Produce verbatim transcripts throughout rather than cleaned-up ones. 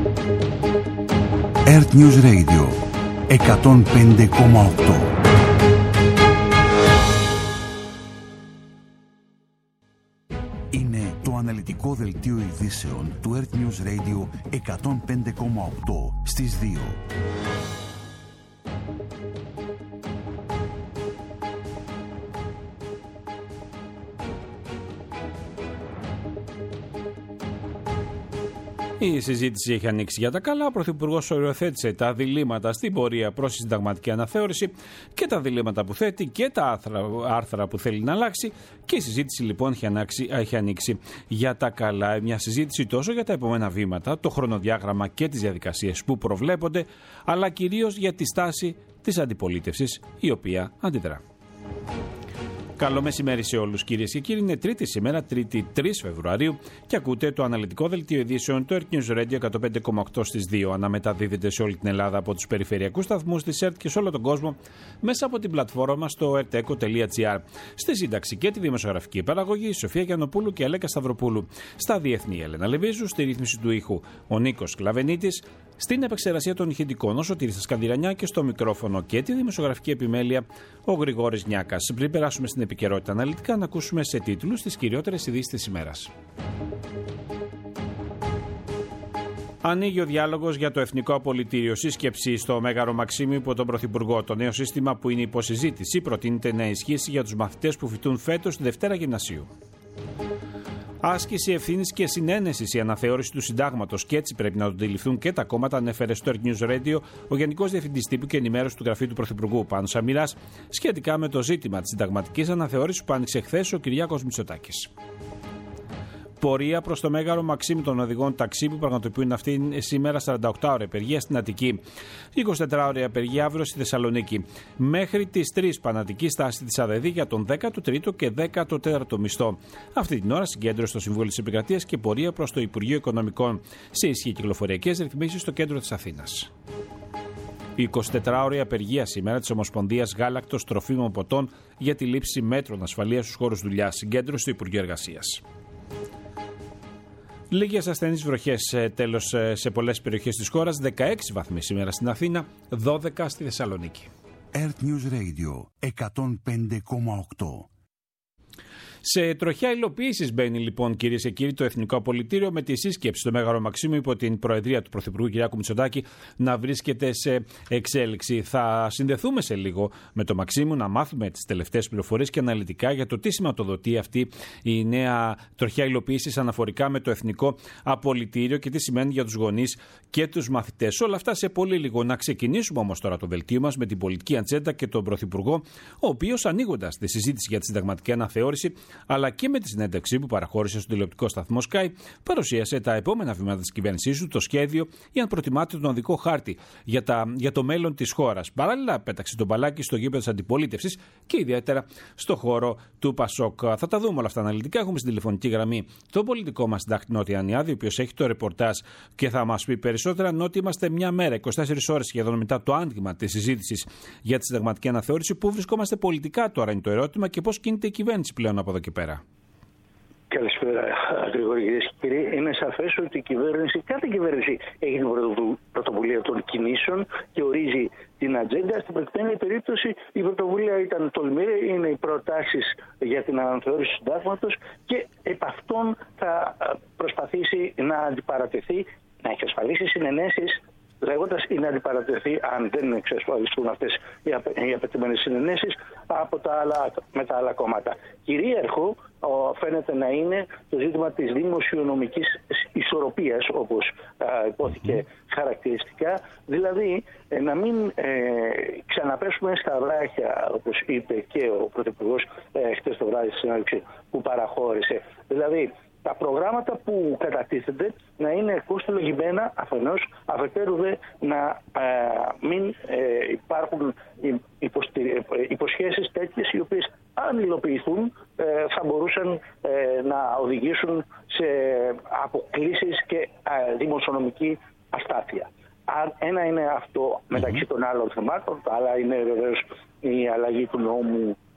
Earth News Radio εκατόν πέντε κόμμα οκτώ. Είναι το αναλυτικό δελτίο ειδήσεων του Earth News Radio εκατόν πέντε κόμμα οκτώ στις δύο. Η συζήτηση έχει ανοίξει για τα καλά. Ο Πρωθυπουργός οριοθέτησε τα διλήμματα στην πορεία προς τη συνταγματική αναθεώρηση και τα διλήμματα που θέτει και τα άρθρα, άρθρα που θέλει να αλλάξει. Και η συζήτηση λοιπόν έχει, ανάξει, έχει ανοίξει για τα καλά. Μια συζήτηση τόσο για τα επόμενα βήματα, το χρονοδιάγραμμα και τις διαδικασίες που προβλέπονται, αλλά κυρίως για τη στάση της αντιπολίτευσης, η οποία αντιδρά. Καλό μεσημέρι σε όλους κυρίες και κύριοι. Είναι Τρίτη σήμερα, Τρίτη τρεις Φεβρουαρίου και ακούτε το αναλυτικό δελτίο ειδήσεων του Earth News Radio εκατόν πέντε κόμμα οκτώ στις δύο. Αναμεταδίδεται σε όλη την Ελλάδα από τους περιφερειακούς σταθμούς της ΕΡΤ και σε όλο τον κόσμο μέσα από την πλατφόρμα μας στο ερτέκο τελεία τζι άρ. Στη σύνταξη και τη δημοσιογραφική παραγωγή η Σοφία Γιαννοπούλου και Αλέκα Σταυροπούλου. Στα διεθνή η Έλενα Λεβίζου, στη ρύθμιση του ήχου ο Νίκος Κλαβενίτης. Στην επεξεργασία των ηχητικών ο Σωτήρης Σκανδυρανιά και στο μικρόφωνο και τη δημοσιογραφική επιμέλεια ο Γρηγόρης Νιάκας. Πριν περάσουμε στην επικαιρότητα αναλυτικά, να ακούσουμε σε τίτλους τις κυριότερες ειδήσεις της ημέρας. Ανοίγει ο διάλογος για το Εθνικό Απολυτήριο. Σύσκεψη στο Μέγαρο Μαξίμου υπό τον Πρωθυπουργό. Το νέο σύστημα που είναι υποσυζήτηση προτείνεται να ισχύσει για τους μαθητές που φοιτούν φέτος στη Δευτέρα Γυμνασίου. Άσκηση ευθύνης και συνένεσης η αναθεώρηση του συντάγματος και έτσι πρέπει να το αντιληφθούν και τα κόμματα, ανέφερε στο Earth News Radio ο Γενικός Διευθυντής Τύπου και Ενημέρωση του Γραφείου του Πρωθυπουργού Πάνος Αμυράς σχετικά με το ζήτημα της συνταγματικής αναθεώρησης που άνοιξε χθες ο Κυριάκος Μητσοτάκης. Πορεία προς το Μέγαρο Μαξίμου των οδηγών ταξί που πραγματοποιούν αυτή σήμερα σαράντα οκτώ ώρες απεργία στην Αττική, εικοσιτετράωρη απεργία αύριο στη Θεσσαλονίκη. Μέχρι τις τρεις πανατική στάση της ΑΔΕΔΗ για τον δέκατο τρίτο και δέκατο τέταρτο μισθό. Αυτή την ώρα συγκέντρωση στο Συμβούλιο της Επικρατείας και πορεία προς το Υπουργείο Οικονομικών σε ισχύ κυκλοφοριακές ρυθμίσεις στο κέντρο της Αθήνας. Η εικοσιτετράωρη απεργία σήμερα της Ομοσπονδίας Γάλακτος Τροφίμων Ποτών για τη λήψη μέτρων ασφαλείας στους χώρους δουλειάς. Συγκέντρωση στο Υπουργείο Εργασίας. Λίγες ασθενείς βροχές τέλος σε πολλές περιοχές της χώρας, δεκαέξι βαθμοί σήμερα στην Αθήνα, δώδεκα στη Θεσσαλονίκη. Earth News Radio εκατόν πέντε κόμμα οκτώ. Σε τροχιά υλοποίησης μπαίνει λοιπόν κυρίες και κύριοι το Εθνικό Απολυτήριο με τη σύσκεψη στο Μέγαρο Μαξίμου υπό την προεδρία του Πρωθυπουργού Κυριάκου Μητσοτάκη να βρίσκεται σε εξέλιξη. Θα συνδεθούμε σε λίγο με το Μαξίμου να μάθουμε τις τελευταίες πληροφορίες και αναλυτικά για το τι σηματοδοτεί αυτή η νέα τροχιά υλοποίησης αναφορικά με το Εθνικό Απολυτήριο και τι σημαίνει για τους γονείς και τους μαθητές. Όλα αυτά σε πολύ λίγο. Να ξεκινήσουμε όμως τώρα το δελτίο μας με την πολιτική ατζέντα και τον Πρωθυπουργό, ο οποίος ανοίγοντας τη συζήτηση για τη συνταγματική αναθεώρηση αλλά και με τη συνέντευξη που παραχώρησε στον τηλεοπτικό σταθμό Sky, παρουσίασε τα επόμενα βήματα της κυβέρνησής του, το σχέδιο για να προτιμάται τον οδικό χάρτη για, τα, για το μέλλον της χώρας. Παράλληλα, πέταξε τον μπαλάκι στο γήπεδο της αντιπολίτευσης και ιδιαίτερα στο χώρο του Πασόκ. Θα τα δούμε όλα αυτά αναλυτικά. Έχουμε στην τηλεφωνική γραμμή τον πολιτικό μας συντάκτη Νότι Ανιάδη, ο οποίος έχει το ρεπορτάζ και θα μας πει περισσότερα. Νότι, είμαστε μια μέρα, είκοσι τέσσερις ώρες σχεδόν μετά το άνοιγμα της συζήτησης για τη συνταγματική αναθεώρηση. Πού βρισκόμαστε πολιτικά τώρα είναι το ερώτημα και πώς κινείται η κυβέρνηση πλέον από εδώ και πέρα. Καλησπέρα, Γρηγόρη, κυρίες και κύριοι. Είναι σαφές ότι η κυβέρνηση, κάθε κυβέρνηση έχει την πρωτοβουλία των κινήσεων και ορίζει την ατζέντα. Στην προκειμένη περίπτωση η πρωτοβουλία ήταν τολμηρή, είναι οι προτάσεις για την αναθεώρηση του συντάγματος και επ' αυτών θα προσπαθήσει να αντιπαρατεθεί, να εξασφαλίσει συνενέσεις, λέγοντας ή να αντιπαρατεθεί, αν δεν εξασφαλιστούν αυτές οι απαιτούμενες συνενέσεις, από τα άλλα, με τα άλλα κόμματα. Κυρίαρχο φαίνεται να είναι το ζήτημα της δημοσιονομικής ισορροπίας, όπως α, υπόθηκε χαρακτηριστικά, δηλαδή ε, να μην ε, ξαναπέσουμε στα βράχια, όπως είπε και ο Πρωθυπουργός ε, χτες το βράδυ στη συνέντευξη που παραχώρησε. Δηλαδή, τα προγράμματα που κατατίθενται να είναι κόστολογημένα αφενός, αφετέρου δε να ε, μην ε, υπάρχουν υποστηρι... υποσχέσεις τέτοιες οι οποίες αν υλοποιηθούν ε, θα μπορούσαν ε, να οδηγήσουν σε αποκλίσεις και ε, δημοσιονομική αστάθεια. Ένα είναι αυτό μεταξύ των άλλων θεμάτων, το άλλο είναι βεβαίως η αλλαγή του νόμου, του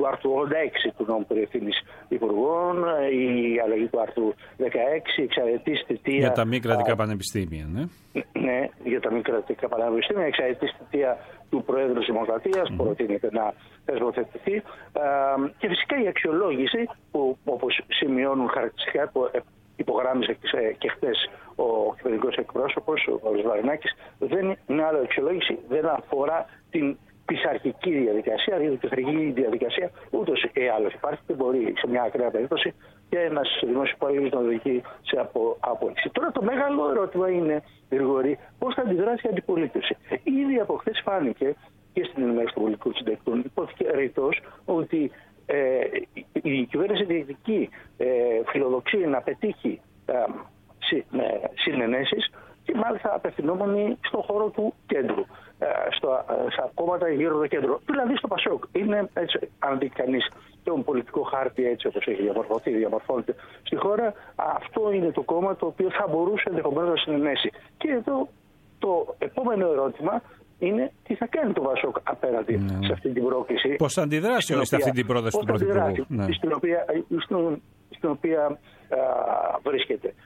του άρθρου ογδόντα έξι του νόμου περί ευθύνης υπουργών, η αλλαγή του άρθρου δεκαέξι, εξαετής θητεία. Για τα μη κρατικά πανεπιστήμια, ναι. Ναι, για τα μη κρατικά πανεπιστήμια, εξαετής θητεία του Προέδρου της Δημοκρατίας, mm. που προτείνεται να θεσμοθετηθεί. Και φυσικά η αξιολόγηση, που όπως σημειώνουν χαρακτηριστικά, που υπογράμμισε και χθες ο κυβερνητικός εκπρόσωπος, ο κ. Βαρινάκης, δεν είναι άλλο αξιολόγηση, δεν αφορά την πειθαρχική διαδικασία, διότι η πειθαρχική διαδικασία ούτως ή άλλως υπάρχει και μπορεί σε μια ακραία περίπτωση και ένας δημόσιος υπάλληλος να οδηγεί σε απο, απόλυση. Τώρα το μεγάλο ερώτημα είναι, Γρηγόρη, πώς θα αντιδράσει η αντιπολίτευση. Ήδη από χθες φάνηκε και στην ενημέρωση των πολιτικών συντακτών, υπόθηκε ρητός ότι ε, η κυβέρνηση διεκδικεί ε, φιλοδοξεί να πετύχει ε, συ, με συνενέσεις και μάλιστα απευθυνόμενοι στον χώρο του κέντρου, στο, στα κόμματα γύρω από το κέντρο, δηλαδή στο Πασόκ. Είναι έτσι, αν δει κανείς τον πολιτικό χάρτη έτσι όπως έχει διαμορφωθεί, διαμορφώνεται στη χώρα, αυτό είναι το κόμμα το οποίο θα μπορούσε ενδεχομένως να συνενέσει. Και εδώ το επόμενο ερώτημα είναι τι θα κάνει το Πασόκ απέναντι ναι. σε αυτή την πρόκληση. Πώς θα αντιδράσει σε αυτή την πρόταση του Πρωθυπουργού. Ναι. Στην οποία, στην, στην οποία α, βρίσκεται.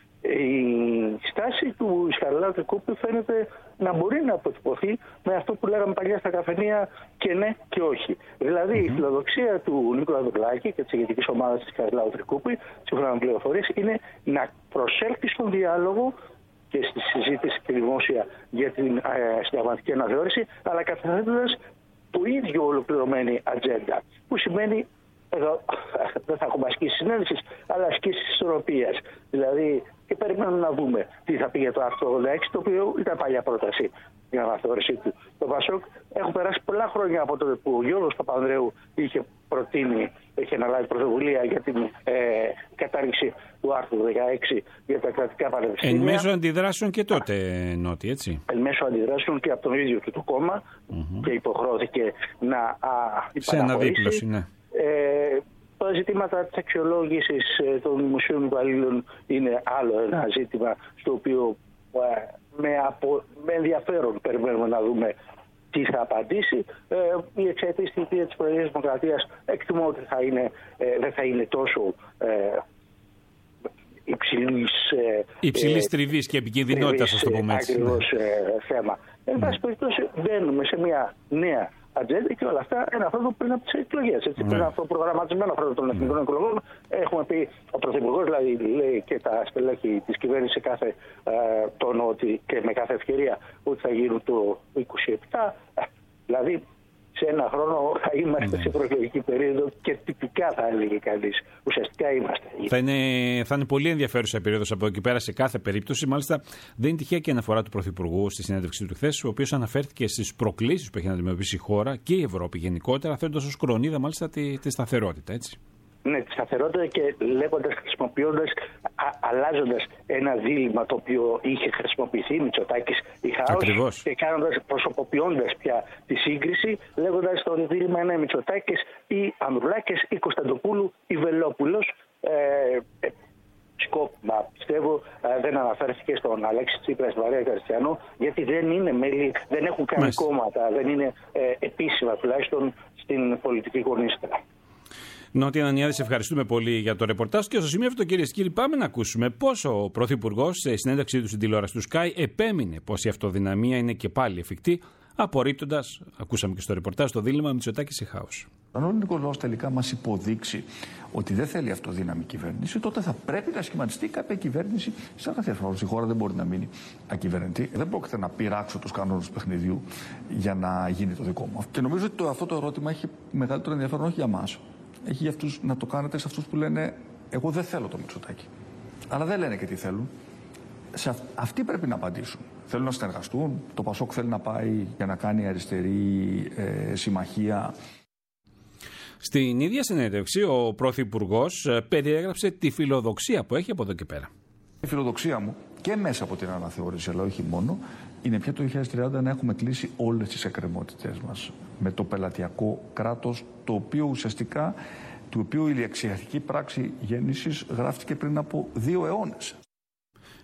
Η στάση του Χαριλάου Τρικούπη φαίνεται να μπορεί να αποτυπωθεί με αυτό που λέγαμε παλιά στα καφενεία και ναι και όχι. Δηλαδή mm-hmm. η φιλοδοξία του Νίκου Ανδρουλάκη και της ηγετικής ομάδας της Χαριλάου Τρικούπη, σύμφωνα με πληροφορίες, είναι να προσέλθει στον διάλογο και στη συζήτηση και δημόσια για την ε, συνταγματική αναθεώρηση, αλλά καταθέτοντας το ίδιο ολοκληρωμένη ατζέντα. Που σημαίνει, εδώ δεν θα έχουμε ασκήσεις συνένεσης, αλλά ασκήσεις ισορροπίας. Δηλαδή, και περιμένουμε να δούμε τι θα πει για το άρθρο ογδόντα έξι, το οποίο ήταν παλιά πρόταση για την αναθεώρησή του. Το Πασόκ έχουν περάσει πολλά χρόνια από τότε που ο Γιώργος Παπανδρέου είχε προτείνει, είχε αναλάβει πρωτοβουλία για την ε, κατάργηση του άρθρου δεκαέξι για τα κρατικά πανεπιστήμια. Εν μέσω αντιδράσεων και τότε, Νότι, έτσι. Εν μέσω αντιδράσεων και από τον ίδιο του το κόμμα mm-hmm. και υποχρεώθηκε να α, σε αναδίπλωση, ναι. Ε, τα ζητήματα της αξιολόγησης των δημοσίων υπαλλήλων είναι άλλο ένα ζήτημα στο οποίο ε, με, απο, με ενδιαφέρον περιμένουμε να δούμε τι θα απαντήσει. Ε, η εξαιτής θητεία της Προεδρίας Δημοκρατίας εκτιμώ ότι θα είναι, ε, δεν θα είναι τόσο ε, υψηλής, ε, υψηλής ε, τριβής και επικινδυνότητας, ας το πούμε έτσι. Ακριβώς ε, θέμα. Εν πάση περιπτώσει μπαίνουμε σε μια νέα ατζέντα και όλα αυτά ένα χρόνο πριν από τις εκλογές. Έτσι, πριν από το προγραμματισμένο χρόνο των εθνικών εκλογών, έχουμε πει, ο Πρωθυπουργός δηλαδή λέει και τα στελέχη της κυβέρνησης σε κάθε ε, τόνο ότι, και με κάθε ευκαιρία ότι θα γίνουν το είκοσι επτά. Ε, δηλαδή σε ένα χρόνο θα είμαστε mm. σε προεκλογική περίοδο και τυπικά θα έλεγε κανείς. Ουσιαστικά είμαστε. Θα είναι, θα είναι πολύ ενδιαφέρουσα περίοδος από εκεί πέρα σε κάθε περίπτωση. Μάλιστα, δεν είναι τυχαία και αναφορά του Πρωθυπουργού στη συνέντευξη του χθες, ο οποίος αναφέρθηκε στις προκλήσεις που έχει να αντιμετωπίσει η χώρα και η Ευρώπη γενικότερα, θέτοντας ως κρονίδα μάλιστα τη, τη σταθερότητα, έτσι. Ναι, τη σταθερότητα και λέγοντας, χρησιμοποιώντας, αλλάζοντας ένα δίλημμα το οποίο είχε χρησιμοποιηθεί Μητσοτάκης η Χάος και κάνοντας, προσωποποιώντας πια τη σύγκριση, λέγοντας το δίλημμα είναι Μητσοτάκης ή Ανδρουλάκης ή Κωνσταντοπούλου ή Βελόπουλος. Ε, ε, σκόπιμα, πιστεύω, ε, δεν αναφέρθηκε στον Αλέξη Τσίπρα, στη Μαρία Καριστιανό, γιατί δεν είναι μέλη, δεν έχουν κάνει Μες. κόμματα, δεν είναι ε, επίσημα τουλάχιστον στην πολιτική γωνίστρα. Νότι Ανανιάδη, σε ευχαριστούμε πολύ για το ρεπορτάζ. Και στο σημείο αυτό, κυρίες και κύριοι, πάμε να ακούσουμε πώς ο Πρωθυπουργός, σε συνέντευξή του στην τηλεόραση του Sky, επέμεινε πως η αυτοδυναμία είναι και πάλι εφικτή, απορρίπτοντας, ακούσαμε και στο ρεπορτάζ, το δίλημμα Μητσοτάκης ή Χάος. Αν ο ελληνικός λαός τελικά μας υποδείξει ότι δεν θέλει αυτοδύναμη κυβέρνηση, τότε θα πρέπει να σχηματιστεί κάποια κυβέρνηση σαν κάθε φορά. Η χώρα δεν μπορεί να μείνει ακυβερνητή. Δεν πρόκειται να πειράξω τους κανόνες του παιχνιδιού για να γίνει το δικό μου. Και νομίζω ότι το, αυτό το ερώτημα έχει μεγαλύτερο ενδιαφέρον όχι για μας. Έχει για αυτούς να το κάνετε σε αυτούς που λένε εγώ δεν θέλω το Μητσοτάκη. Αλλά δεν λένε και τι θέλουν. Σε αυ- αυτοί πρέπει να απαντήσουν. Θέλουν να συνεργαστούν. Το Πασόκ θέλει να πάει για να κάνει αριστερή ε, συμμαχία. Στην ίδια συνέντευξη ο Πρωθυπουργός περιέγραψε τη φιλοδοξία που έχει από εδώ και πέρα. Η φιλοδοξία μου και μέσα από την αναθεώρηση, αλλά όχι μόνο, είναι πια το δύο χιλιάδες τριάντα να έχουμε κλείσει όλες τις εκκρεμότητες μας με το πελατειακό κράτος, το οποίο ουσιαστικά, του οποίου η λεξιαρχική πράξη γέννησης γράφτηκε πριν από δύο αιώνες.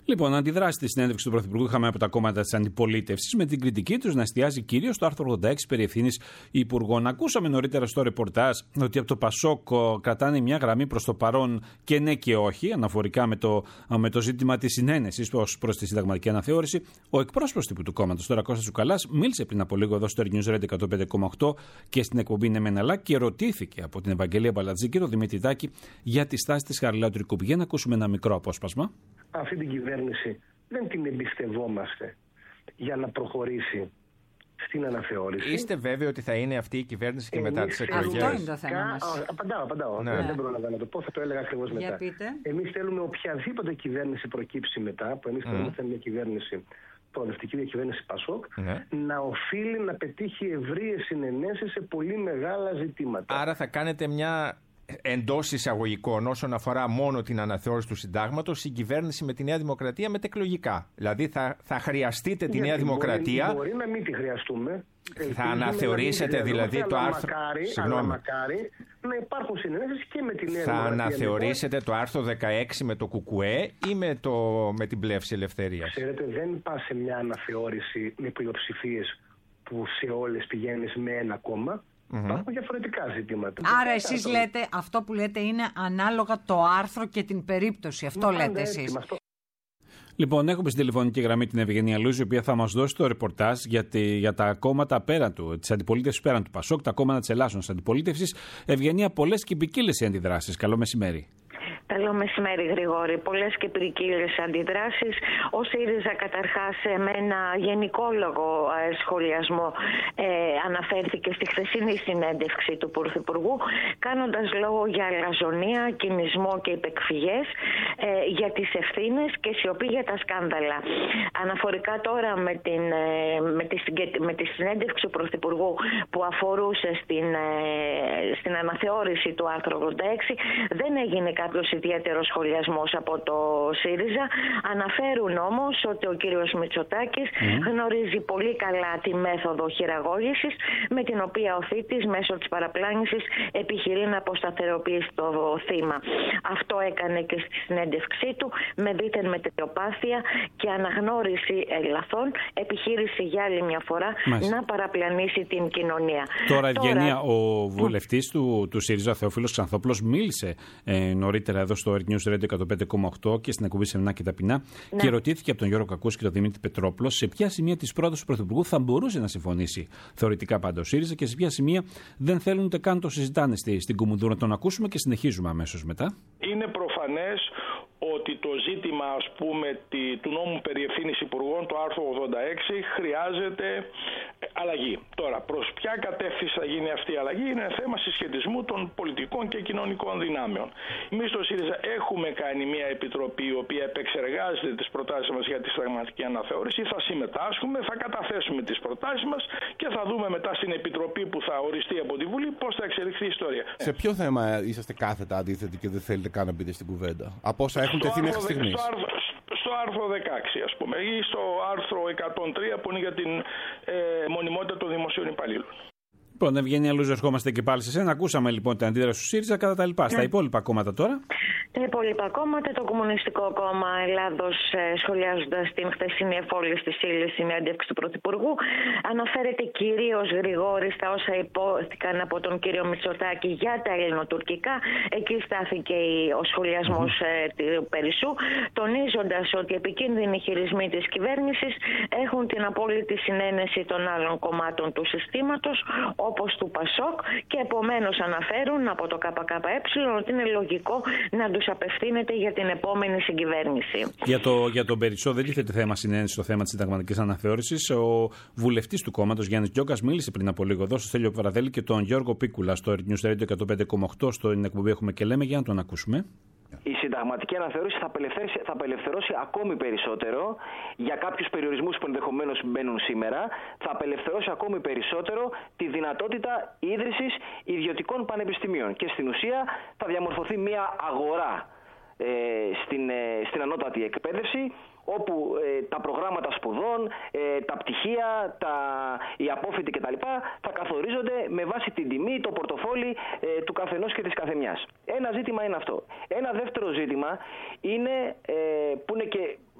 Λοιπόν, αντιδράσει στη συνέντευξη του Πρωθυπουργού είχαμε από τα κόμματα της αντιπολίτευσης, με την κριτική τους να εστιάζει κυρίως στο άρθρο ογδόντα έξι περί ευθύνης υπουργών. Ακούσαμε νωρίτερα στο ρεπορτάζ ότι από το Πασόκ κρατάνε μια γραμμή προς το παρόν και ναι και όχι, αναφορικά με το, με το ζήτημα της συνένεσης προς τη συνταγματική αναθεώρηση. Ο εκπρόσωπος τύπου του κόμματος, τώρα Κώστας Τσουκαλάς, μίλησε πριν από λίγο εδώ στο News Radio εκατόν πέντε κόμμα οκτώ και στην εκπομπή Ναι Μεν Αλλά και ρωτήθηκε από την Ευαγγελία Μπαλατζή και τον Δημήτρη Τάκη για τη στάση της Χαριλάου Τρικού. Πηγαίνει να ακούσουμε ένα μικρό απόσπασμα. Αυτή την κυβέρνηση δεν την εμπιστευόμαστε για να προχωρήσει στην αναθεώρηση. Είστε βέβαιοι ότι θα είναι αυτή η κυβέρνηση και μετά τις εκλογές? Αυτό είναι το θέμα μας. Απαντάω, απαντάω. Ναι. Δεν πρόλαβα να το πω, θα το έλεγα ακριβώς μετά. Εμείς θέλουμε οποιαδήποτε κυβέρνηση προκύψει μετά, που εμείς mm. θέλουμε μια κυβέρνηση, προοδευτική διακυβέρνηση Πασόκ, ναι. να οφείλει να πετύχει ευρείες συνενέσεις σε πολύ μεγάλα ζητήματα. Άρα θα κάνετε μια, εντός εισαγωγικών, όσον αφορά μόνο την αναθεώρηση του συντάγματος, συγκυβέρνηση με τη Νέα Δημοκρατία μετεκλογικά. Δηλαδή θα, θα χρειαστείτε τη Νέα Δημοκρατία. Μπορεί, μπορεί να μην τη χρειαστούμε. Θα αναθεωρήσετε δηλαδή το άρθρο. Μακάρι, αλλά μακάρι να υπάρχουν συνενέσεις και με τη Νέα θα Δημοκρατία. Θα αναθεωρήσετε λοιπόν το άρθρο δεκαέξι με το ΚΚΕ ή με, το, με την Πλεύση Ελευθερίας? Ξέρετε, δεν πας σε μια αναθεώρηση με πλειοψηφίες που σε όλες πηγαίνεις με ένα κόμμα. Mm-hmm. Υπάρχουν διαφορετικά ζητήματα. Άρα εσείς το... λέτε, αυτό που λέτε είναι ανάλογα το άρθρο και την περίπτωση. Αυτό Μα, λέτε εσείς. Αυτό... Λοιπόν, έχουμε στην τηλεφωνική γραμμή την Ευγενία Λούζη, η οποία θα μας δώσει το ρεπορτάζ για, τη, για τα κόμματα πέραν του, της αντιπολίτευσης πέραν του Πασόκ, τα κόμματα της Ελλάσσονας αντιπολίτευσης. Ευγενία, πολλές και ποικίλες οι αντιδράσεις. Καλό μεσημέρι. Καλό μεσημέρι, Γρηγόρη. Πολλές και ποικίλες αντιδράσεις. Ο ΣΥΡΙΖΑ καταρχάς με ένα γενικόλογο σχολιασμό ε, αναφέρθηκε στη χθεσινή συνέντευξη του Πρωθυπουργού, κάνοντας λόγο για αλαζονία, κινησμό και υπεκφυγές, ε, για τις ευθύνες και σιωπή για τα σκάνδαλα. Αναφορικά τώρα με, την, ε, με, τη, με τη συνέντευξη του Πρωθυπουργού που αφορούσε στην, ε, στην αναθεώρηση του άρθρου ογδόντα έξι, δεν έγινε κάποιος ιδιαίτερο σχολιασμός από το ΣΥΡΙΖΑ. Αναφέρουν όμως ότι ο κύριος Μητσοτάκης mm. γνωρίζει πολύ καλά τη μέθοδο χειραγώγησης με την οποία ο θήτης μέσω της παραπλάνησης επιχειρεί να αποσταθεροποιήσει το θύμα. Αυτό έκανε και στη συνέντευξή του με δίθεν μετριοπάθεια και αναγνώριση ελαθών, επιχείρηση για άλλη μια φορά Μάλιστα. να παραπλανήσει την κοινωνία. Τώρα, Ευγενία, Τώρα... ο βουλευτής του, του ΣΥΡΙΖΑ, Θεόφιλος Ξανθόπουλος, μίλησε ε, νωρίτερα εδώ στο News Radio εκατόν πέντε κόμμα οκτώ και στην εκπομπή Σεμνά και Ταπεινά ναι. και ρωτήθηκε από τον Γιώργο Κακούση και τον Δημήτρη Πετρόπουλο σε ποια σημεία της πρότασης του Πρωθυπουργού θα μπορούσε να συμφωνήσει θεωρητικά πάντα ο ΣΥΡΙΖΑ και σε ποια σημεία δεν θέλουν ούτε καν το συζητάνε στη, στην Κουμουνδούρ. Να τον ακούσουμε και συνεχίζουμε αμέσως μετά. Είναι προφανές ότι το ζήτημα, ας πούμε, του νόμου περί ευθύνης υπουργών, το άρθρο ογδόντα έξι, χρειάζεται αλλαγή. Τώρα, προς ποια κατεύθυνση θα γίνει αυτή η αλλαγή είναι θέμα συσχετισμού των πολιτικών και κοινωνικών δυνάμεων. Εμείς στο ΣΥΡΙΖΑ έχουμε κάνει μια επιτροπή η οποία επεξεργάζεται τις προτάσεις μας για τη συνταγματική αναθεώρηση. Θα συμμετάσχουμε, θα καταθέσουμε τις προτάσεις μας και θα δούμε μετά στην επιτροπή που θα οριστεί από τη Βουλή πώς θα εξελιχθεί η ιστορία. Σε ποιο θέμα είσαστε κάθετα αντίθετοι και δεν θέλετε καν να μπείτε στην κουβέντα? Από όσα έχουν τεθεί μέχρι στιγμής. Στο άρθρο, στο άρθρο δεκαέξι, ας πούμε, ή στο άρθρο εκατόν τρία που είναι για την ε, μονιμότητα των δημοσίων υπαλλήλων. Λοιπόν, Ευγενία Λούζη, ερχόμαστε και πάλι σε εσένα. Ακούσαμε λοιπόν την αντίδραση του ΣΥΡΙΖΑ κατά τα λοιπά. Στα υπόλοιπα κόμματα τώρα. Τα υπόλοιπα κόμματα, το Κομμουνιστικό Κόμμα Ελλάδος, σχολιάζοντας την χθεσινή εφόλη της ύλης συνέντευξη του Πρωθυπουργού, αναφέρεται κυρίως, Γρηγόρη, στα όσα υπόθηκαν από τον κύριο Μητσοτάκη για τα ελληνοτουρκικά. Εκεί στάθηκε ο σχολιασμός mm-hmm. του Περισσού, τονίζοντας ότι οι επικίνδυνοι χειρισμοί της κυβέρνησης έχουν την απόλυτη συνένεση των άλλων κομμάτων του συστήματος, όπως του Πασόκ, και επομένως αναφέρουν από το ΚΚΕ ότι είναι λογικό να τους απευθύνεται για την επόμενη συγκυβέρνηση. Για, το, για τον Περισσό δεν τίθεται θέμα συνένεση στο θέμα της συνταγματικής αναθεώρησης. Ο βουλευτής του κόμματος Γιάννης Γιώκας μίλησε πριν από λίγο εδώ στο Στέλιο Παραδέλη και τον Γιώργο Πίκουλα στο News Radio εκατόν πέντε κόμμα οκτώ στην εκπομπή Έχουμε και Λέμε, για να τον ακούσουμε. Η συνταγματική αναθεώρηση θα απελευθερώσει, θα απελευθερώσει ακόμη περισσότερο για κάποιους περιορισμούς που ενδεχομένως μπαίνουν σήμερα. Θα απελευθερώσει ακόμη περισσότερο τη δυνατότητα ίδρυσης ιδιωτικών πανεπιστημίων. Και στην ουσία θα διαμορφωθεί μια αγορά ε, στην, ε, στην ανώτατη εκπαίδευση, όπου ε, τα προγράμματα σπουδών, ε, τα πτυχία, τα, οι απόφοιτοι κτλ. Θα καθορίζονται με βάση την τιμή, το πορτοφόλι ε, του καθενός και της καθεμιάς. Ένα ζήτημα είναι αυτό. Ένα δεύτερο ζήτημα είναι, ε, που είναι και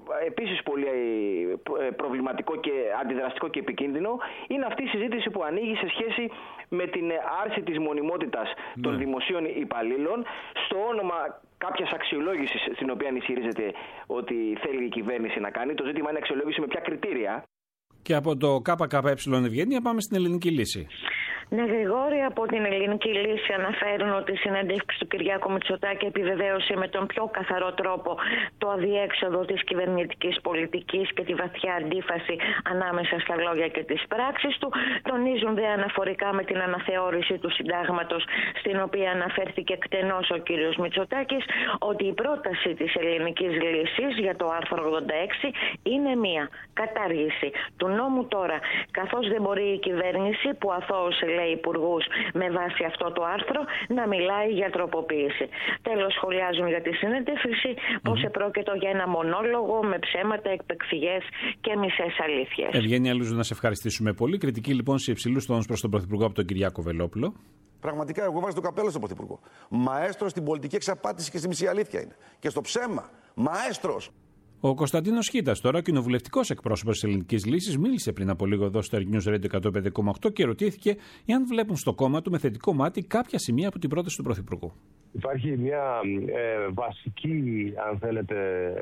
επίσης πολύ προβληματικό και αντιδραστικό και επικίνδυνο, είναι αυτή η συζήτηση που ανοίγει σε σχέση με την άρση της μονιμότητας ναι. των δημοσίων υπαλλήλων στο όνομα κάποιας αξιολόγησης στην οποία ισχυρίζεται ότι θέλει η κυβέρνηση να κάνει. Το ζήτημα είναι αξιολόγηση με ποια κριτήρια. Και από το ΚΚΕ Ευγένεια πάμε στην ελληνική λύση. Ναι, Γρηγόρη, από την ελληνική λύση αναφέρουν ότι η συνέντευξη του Κυριάκου Μητσοτάκη επιβεβαίωσε με τον πιο καθαρό τρόπο το αδιέξοδο της κυβερνητικής πολιτικής και τη βαθιά αντίφαση ανάμεσα στα λόγια και τις πράξεις του. Τονίζουν δε αναφορικά με την αναθεώρηση του συντάγματος, στην οποία αναφέρθηκε εκτενώς ο κύριος Μητσοτάκης, ότι η πρόταση της ελληνικής λύσης για το άρθρο ογδόντα έξι είναι μία κατάργηση του νόμου τώρα, καθώς δεν μπορεί η κυβέρνηση που αθώωσε, λέει, υπουργούς με βάση αυτό το άρθρο να μιλάει για τροποποίηση. Τέλος, σχολιάζουν για τη συνέντευξη πως mm-hmm. επρόκειτο για ένα μονόλογο με ψέματα, εκπεκφυγές και μισές αλήθειες. Ευγένεια Λούζου, να σε ευχαριστήσουμε πολύ. Κριτική λοιπόν σε υψηλούς τόνους προς τον Πρωθυπουργό από τον Κυριάκο Βελόπουλο. Πραγματικά, εγώ βάζω το καπέλο στον Πρωθυπουργό. Μαέστρος στην πολιτική εξαπάτηση και στη μισή αλήθεια είναι. Και στο ψέμα. Μαέστρος. Ο Κωνσταντίνος Χίτας, τώρα κοινοβουλευτικός εκπρόσωπος της ελληνικής λύσης, μίλησε πριν από λίγο εδώ στο News Radio εκατόν πέντε κόμμα οκτώ και ρωτήθηκε εάν βλέπουν στο κόμμα του με θετικό μάτι κάποια σημεία από την πρόταση του Πρωθυπουργού. Υπάρχει μια ε, βασική, αν θέλετε,